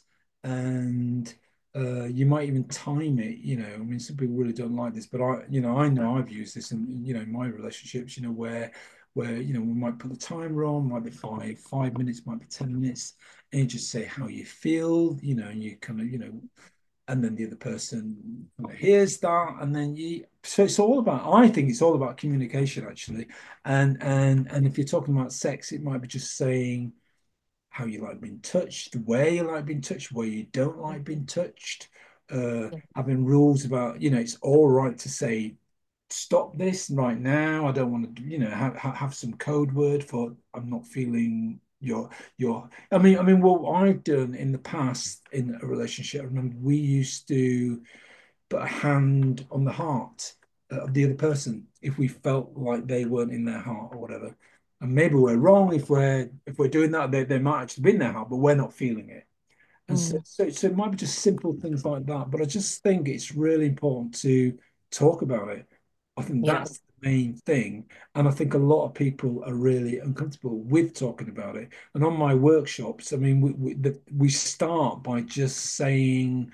and uh, you might even time it. You know, I mean, some people really don't like this, but I, you know, I know I've used this in, you know, in my relationships. You know, where where you know we might put the timer on, might be five five minutes, might be ten minutes, and you just say how you feel. You know, and you kind of, you know, and then the other person kind of hears that, and then you. So it's all about. I think it's all about communication, actually, and and and if you're talking about sex, it might be just saying how you like being touched, the way you like being touched, where you don't like being touched, uh, having rules about, you know, it's all right to say, stop this right now. I don't want to, you know, have, have some code word for, I'm not feeling your, your, I mean, I mean, what I've done in the past in a relationship, I remember we used to put a hand on the heart of the other person if we felt like they weren't in their heart or whatever. And maybe we're wrong if we're if we're doing that. They, they might actually be in their heart, but we're not feeling it. And so, Mm. so, so it might be just simple things like that. But I just think it's really important to talk about it. I think Yeah, that's the main thing. And I think a lot of people are really uncomfortable with talking about it. And on my workshops, I mean, we, we, the, we start by just saying,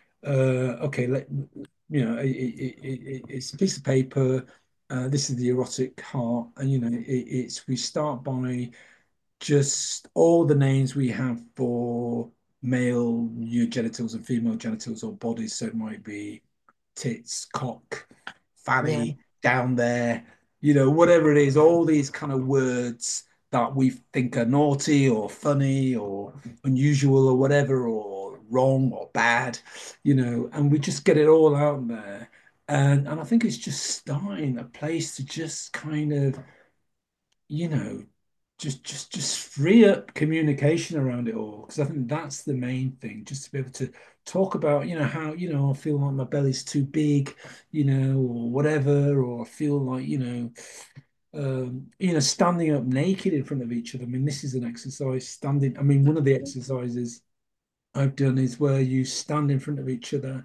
uh, okay, let you know, it, it, it, it's a piece of paper. Uh, this is the erotic heart, and you know, it, it's we start by just all the names we have for male new genitals and female genitals or bodies. So it might be tits, cock, yeah, fanny, down there, you know, whatever it is, all these kind of words that we think are naughty or funny or unusual or whatever, or wrong or bad, you know, and we just get it all out there. And and I think it's just starting a place to just kind of, you know, just just just free up communication around it all, because I think that's the main thing, just to be able to talk about, you know, how, you know, I feel like my belly's too big, you know, or whatever, or I feel like, you know, um, you know, standing up naked in front of each other. I mean, this is an exercise, standing. I mean, one of the exercises I've done is where you stand in front of each other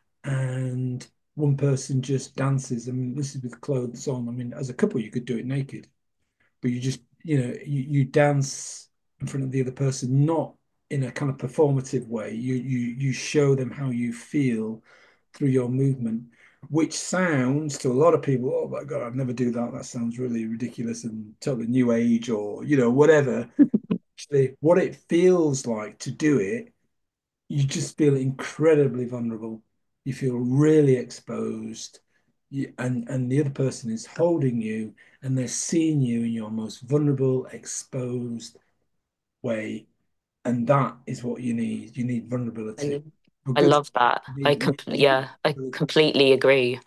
and one person just dances. I mean, this is with clothes on. I mean, as a couple, you could do it naked, but you just, you know, you, you dance in front of the other person, not in a kind of performative way. You you you show them how you feel through your movement, which sounds to a lot of people, oh my God, I'd never do that. That sounds really ridiculous and totally new age, or, you know, whatever. Actually, what it feels like to do it, you just feel incredibly vulnerable. You feel really exposed. You, and and the other person is holding you, and they're seeing you in your most vulnerable, exposed, way, and that is what you need. You need vulnerability. And For I good, love that. you I need, you compl need yeah, I vulnerability. completely agree.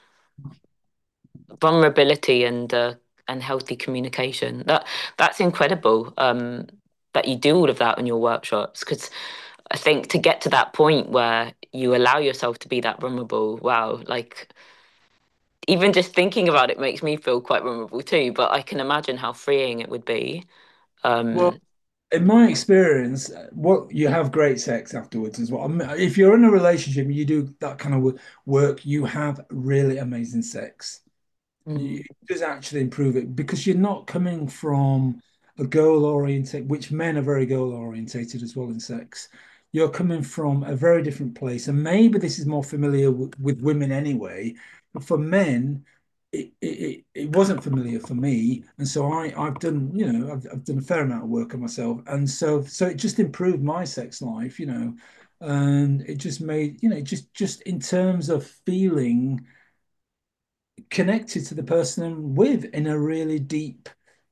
Vulnerability and uh, and healthy communication. That that's incredible. Um, that you do all of that in your workshops, because I think to get to that point where you allow yourself to be that vulnerable, wow, like even just thinking about it makes me feel quite vulnerable too. But I can imagine how freeing it would be. Well, Um, in my experience, what you have great sex afterwards as well. I mean, if you're in a relationship and you do that kind of wo- work, you have really amazing sex. You, mm, it does actually improve it because you're not coming from a goal oriented, which men are very goal orientated as well in sex. You're coming from a very different place, and maybe this is more familiar w with women anyway. But for men, it, it it wasn't familiar for me, and so I I've done you know I've I've done a fair amount of work on myself, and so so it just improved my sex life, you know, and it just made you know just just in terms of feeling connected to the person I'm with in a really deep,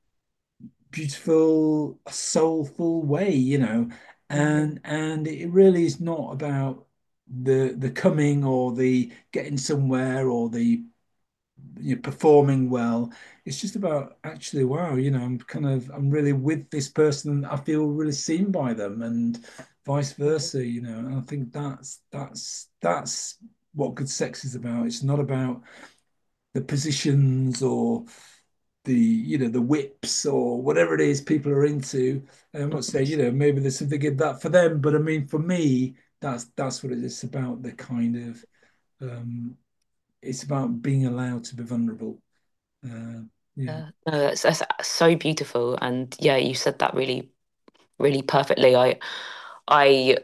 beautiful, soulful way, you know. And and it really is not about the the coming or the getting somewhere or the you know, performing well. It's just about actually, wow, you know, I'm kind of I'm really with this person. I feel really seen by them and vice versa, you know. And I think that's that's that's what good sex is about. It's not about the positions or the you know the whips or whatever it is people are into. I'm not saying you know maybe there's something in that for them, but I mean for me that's that's what it is about. The kind of um, it's about being allowed to be vulnerable. Uh, yeah. yeah, no, that's, that's so beautiful. And yeah, you said that really, really perfectly. I, I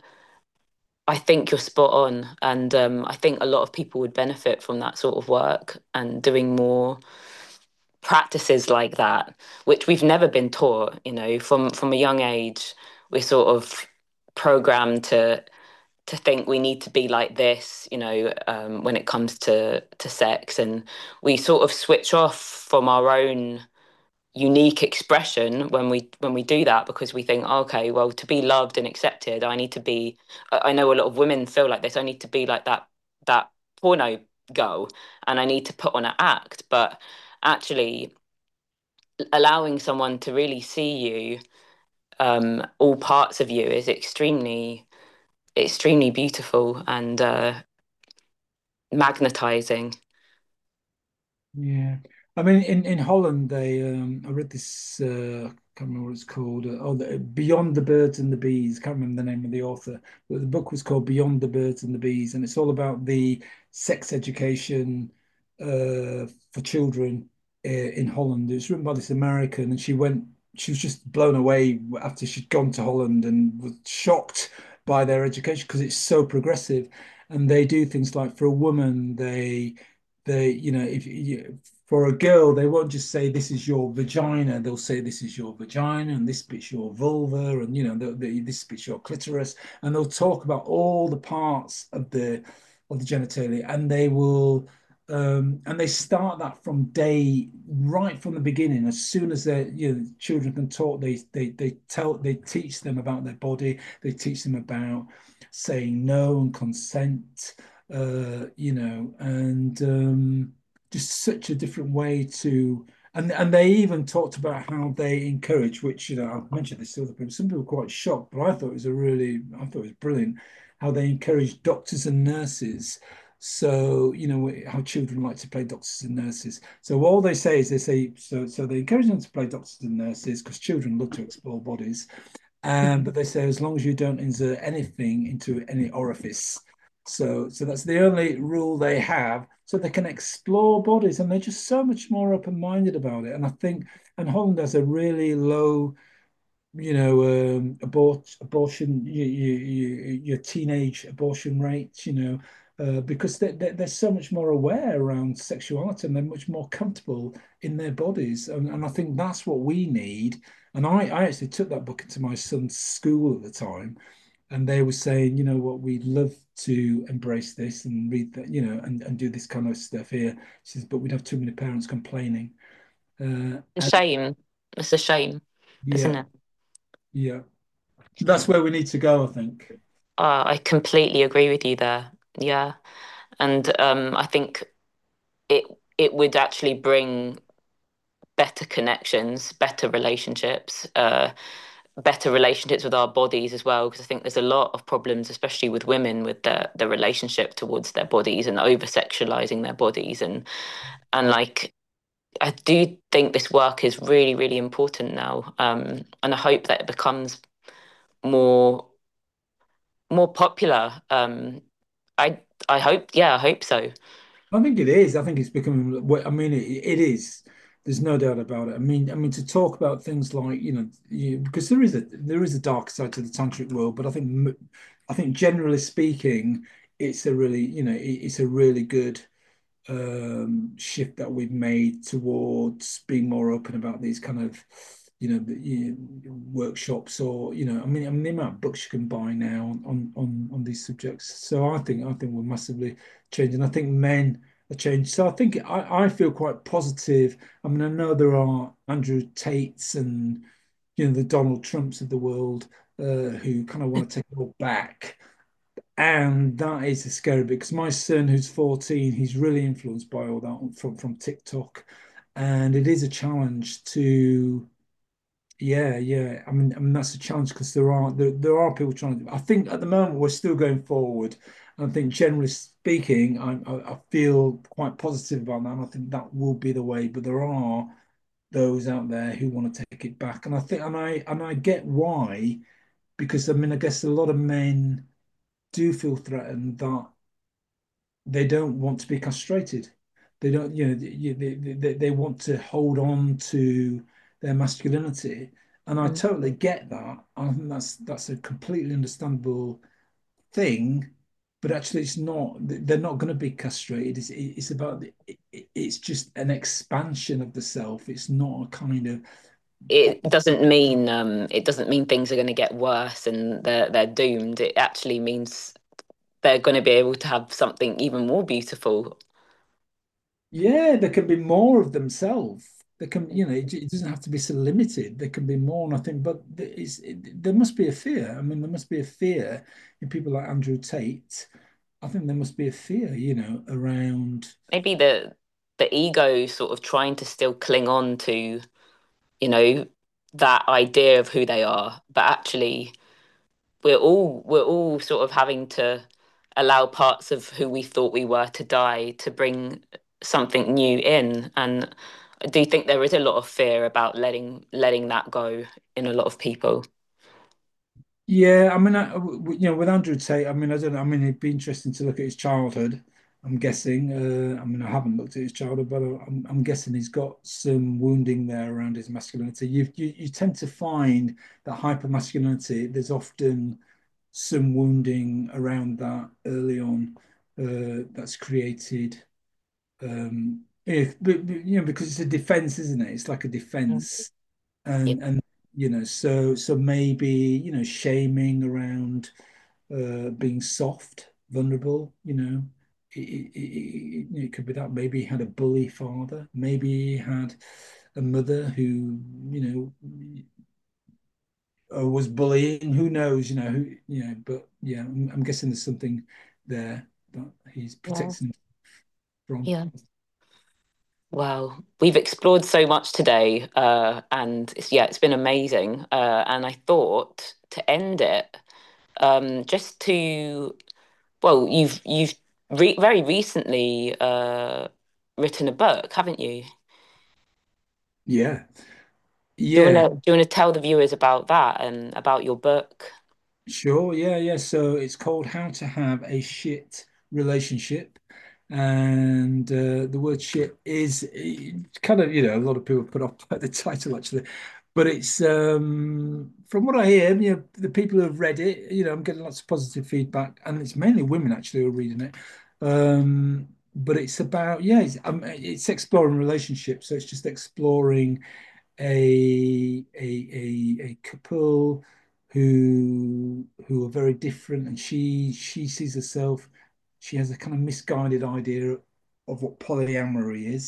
I think you're spot on, and um, I think a lot of people would benefit from that sort of work and doing more practices like that, which we've never been taught. You know, from from a young age, we're sort of programmed to to think we need to be like this. You know, um, when it comes to to sex, and we sort of switch off from our own unique expression when we when we do that, because we think, okay, well, to be loved and accepted, I need to be i I know a lot of women feel like this, I need to be like that that porno girl, and I need to put on an act. But actually allowing someone to really see you, um all parts of you, is extremely extremely beautiful and uh magnetizing. Yeah, I mean, in in Holland, they um, I read this. Uh, can't remember what it's called. Uh, oh, the, Beyond the Birds and the Bees. Can't remember the name of the author, but the book was called Beyond the Birds and the Bees, and it's all about the sex education uh, for children uh, in Holland. It was written by this American, and she went. She was just blown away after she'd gone to Holland and was shocked by their education because it's so progressive, and they do things like for a woman they they, you know, if you, for a girl, they won't just say this is your vagina. They'll say this is your vagina and this bit's your vulva, and you know, the, the, this bit's your clitoris, and they'll talk about all the parts of the of the genitalia, and they will. Um, and they start that from day right from the beginning. As soon as their you know children can talk, they they they tell they teach them about their body. They teach them about saying no and consent, uh, you know, and um, just such a different way to. And, and they even talked about how they encourage, which, you know, I've mentioned this to other people. Some people were quite shocked, but I thought it was a really, I thought it was brilliant how they encourage doctors and nurses. So, you know, how children like to play doctors and nurses. So all they say is they say, so, so they encourage them to play doctors and nurses because children love to explore bodies. Um, but they say as long as you don't insert anything into any orifice. So, so that's the only rule they have. So they can explore bodies, and they're just so much more open-minded about it. And I think, and Holland has a really low, you know, um, abort abortion, you, you, you, your teenage abortion rates, you know, uh, because they, they, they're so much more aware around sexuality and they're much more comfortable in their bodies. And, and I think that's what we need. And I, I actually took that book into my son's school at the time, and they were saying, you know what, we'd love to embrace this and read that, you know, and, and do this kind of stuff here. She says, but we'd have too many parents complaining. Uh, A and shame. It's a shame, isn't yeah, it? Yeah. That's where we need to go, I think. Uh, I completely agree with you there. Yeah. And um, I think it it would actually bring better connections, better relationships, uh, better relationships with our bodies as well. Because I think there's a lot of problems, especially with women, with their the relationship towards their bodies and over sexualizing their bodies, and and like I do think this work is really really important now, um, and I hope that it becomes more more popular. Um, I I hope, yeah, I hope so. I think it is. I think it's becoming. well, I mean, it, it is. There's no doubt about it. I mean, I mean to talk about things like you know, you, because there is a there is a dark side to the tantric world, but I think m- I think generally speaking, it's a really you know it, it's a really good um, shift that we've made towards being more open about these kind of, you know, the, you workshops or, you know, I mean, I mean, the amount of books you can buy now on on on these subjects. So I think I think we're massively changing. I think men are changing. So I think I, I feel quite positive. I mean, I know there are Andrew Tates and, you know, the Donald Trumps of the world uh, who kind of want to take it all back. And that is a scary bit because my son, who's fourteen, he's really influenced by all that from, from TikTok. And it is a challenge to, yeah, yeah. I mean, I mean that's a challenge because there are there, there are people trying to. I think at the moment we're still going forward. I think generally speaking, I, I I feel quite positive about that. And I think that will be the way. But there are those out there who want to take it back, and I think and I and I get why because I mean I guess a lot of men do feel threatened that they don't want to be castrated. They don't, you know, they, they, they want to hold on to their masculinity. And I Mm. totally get that. I think that's that's a completely understandable thing, but actually it's not, they're not going to be castrated. It's it's about the, it, it's just an expansion of the self. It's not a kind of It doesn't mean um, it doesn't mean things are going to get worse and they're they're doomed. It actually means they're going to be able to have something even more beautiful. yeah, there can be more of themselves. There can, you know, it, it doesn't have to be so limited. There can be more, and I think, but it's, it, there must be a fear. I mean, there must be a fear in people like Andrew Tate. I think there must be a fear, you know, around. Maybe the the ego sort of trying to still cling on to, you know, that idea of who they are, but actually we're all we're all sort of having to allow parts of who we thought we were to die to bring something new in. And I do think there is a lot of fear about letting letting that go in a lot of people. Yeah, I mean, I, you know, with Andrew Tate, I mean, I don't know. I mean, it'd be interesting to look at his childhood. I'm guessing. Uh, I mean, I haven't looked at his childhood, but I'm, I'm guessing he's got some wounding there around his masculinity. You, you you tend to find that hypermasculinity. There's often some wounding around that early on. Uh, that's created. Um, if but, but, you know, because it's a defense, isn't it? It's like a Mm. defense, Yeah. and and you know, so so maybe you know, shaming around uh, being soft, vulnerable, you know. It, it, it, it could be that maybe he had a bully father, maybe he had a mother who, you know, uh, was bullying. Who knows, you know, who, you know, but yeah, I'm, I'm guessing there's something there that he's Yeah. protecting from. Yeah. Wow, we've explored so much today, uh, and it's, yeah, it's been amazing. Uh, and I thought to end it, um, just to well, you've you've re very recently uh, written a book, haven't you? Yeah. Do you Yeah. wanna do you wanna tell the viewers about that and about your book? Sure, yeah, yeah. So it's called How to Have a Shit Relationship. And uh, the word shit is it's kind of, you know, a lot of people put off by the title actually. But it's um from what I hear, you know, the people who have read it, you know, I'm getting lots of positive feedback, and it's mainly women actually who are reading it. Um, but it's about, yeah, it's, um, it's exploring relationships. So it's just exploring a a a, a couple who who are very different, and she she sees herself, she has a kind of misguided idea of what polyamory is,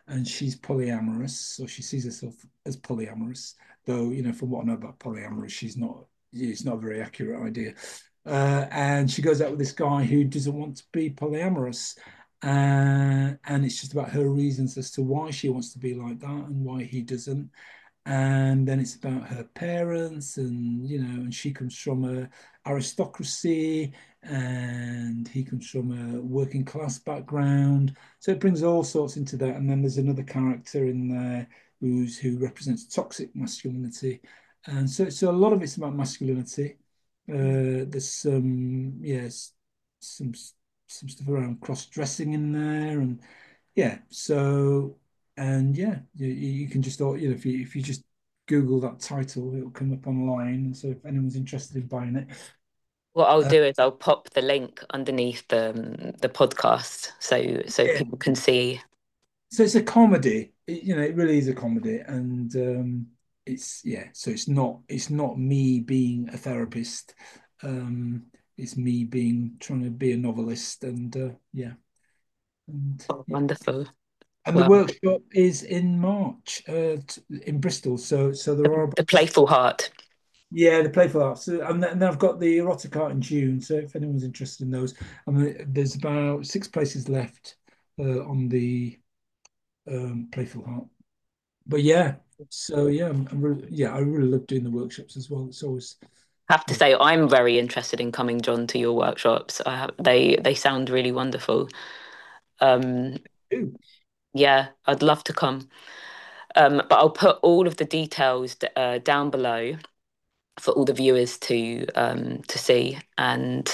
and she's polyamorous, so she sees herself as polyamorous. Though, you know, from what I know about polyamorous, she's not. It's not a very accurate idea. Uh, and she goes out with this guy who doesn't want to be polyamorous, uh, and it's just about her reasons as to why she wants to be like that and why he doesn't. And then it's about her parents, and you know, and she comes from a aristocracy, and he comes from a working class background. So it brings all sorts into that. And then there's another character in there who's who represents toxic masculinity, and so so a lot of it's about masculinity. Uh, there's some yes, some some stuff around cross dressing in there, and yeah, so and yeah, you, you can just you know if you if you just Google that title, it'll come up online. And so if anyone's interested in buying it, What I'll uh, do is I'll pop the link underneath the um, the podcast so so yeah. people can see. So it's a comedy. It, you know, it really is a comedy, and um, it's yeah. So it's not it's not me being a therapist. Um, it's me being trying to be a novelist, and uh, yeah, and Oh, yeah. wonderful. And the Well, workshop is in March, uh, t- in Bristol. So so there the, are the playful heart. yeah, the playful arts. So, and then and then I've got the erotic art in June. So if anyone's interested in those, I mean, there's about six places left uh, on the um, playful heart. But yeah, so yeah, I'm, I'm really, yeah, I really love doing the workshops as well. It's always Have to yeah. say, I'm very interested in coming, John, to your workshops. I have, they they sound really wonderful. Um, Ooh, yeah, I'd love to come. Um, but I'll put all of the details d- uh, down below for all the viewers to um, to see. And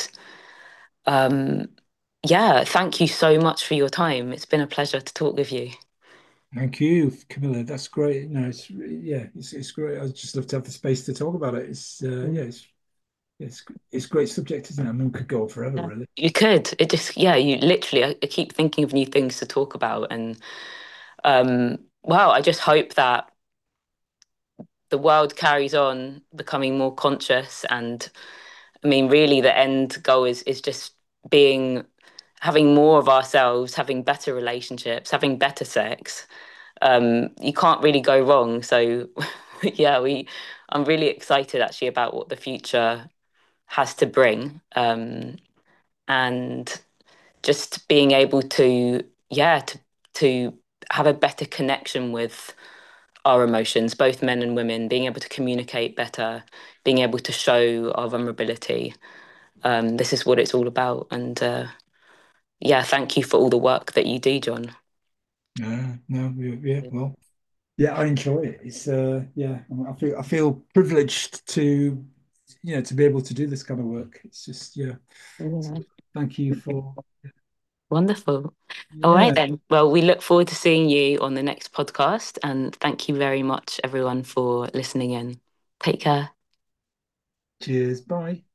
um, yeah, thank you so much for your time. It's been a pleasure to talk with you. thank you, Camilla. That's great. No, it's yeah, it's it's great. I just love to have the space to talk about it. It's uh, yeah, it's it's it's great subject, isn't it? I mean, we could go on forever, Yeah. really. You could. It just, yeah, you literally, I, I keep thinking of new things to talk about. And um, wow, I just hope that the world carries on becoming more conscious. And I mean, really, the end goal is is just being, having more of ourselves, having better relationships, having better sex. Um, you can't really go wrong. So, yeah, we, I'm really excited actually about what the future has to bring. Um, and just being able to, yeah, to to have a better connection with our emotions, both men and women, being able to communicate better, being able to show our vulnerability. Um, this is what it's all about. And uh, yeah, thank you for all the work that you do, John. Yeah, no, yeah, yeah, well. Yeah, I enjoy it. It's uh yeah, I feel I feel privileged to you know to be able to do this kind of work. It's just yeah. So Yeah. thank you for Wonderful. All right, yeah. then. Well, we look forward to seeing you on the next podcast. And thank you very much, everyone, for listening in. Take care. Cheers. Bye.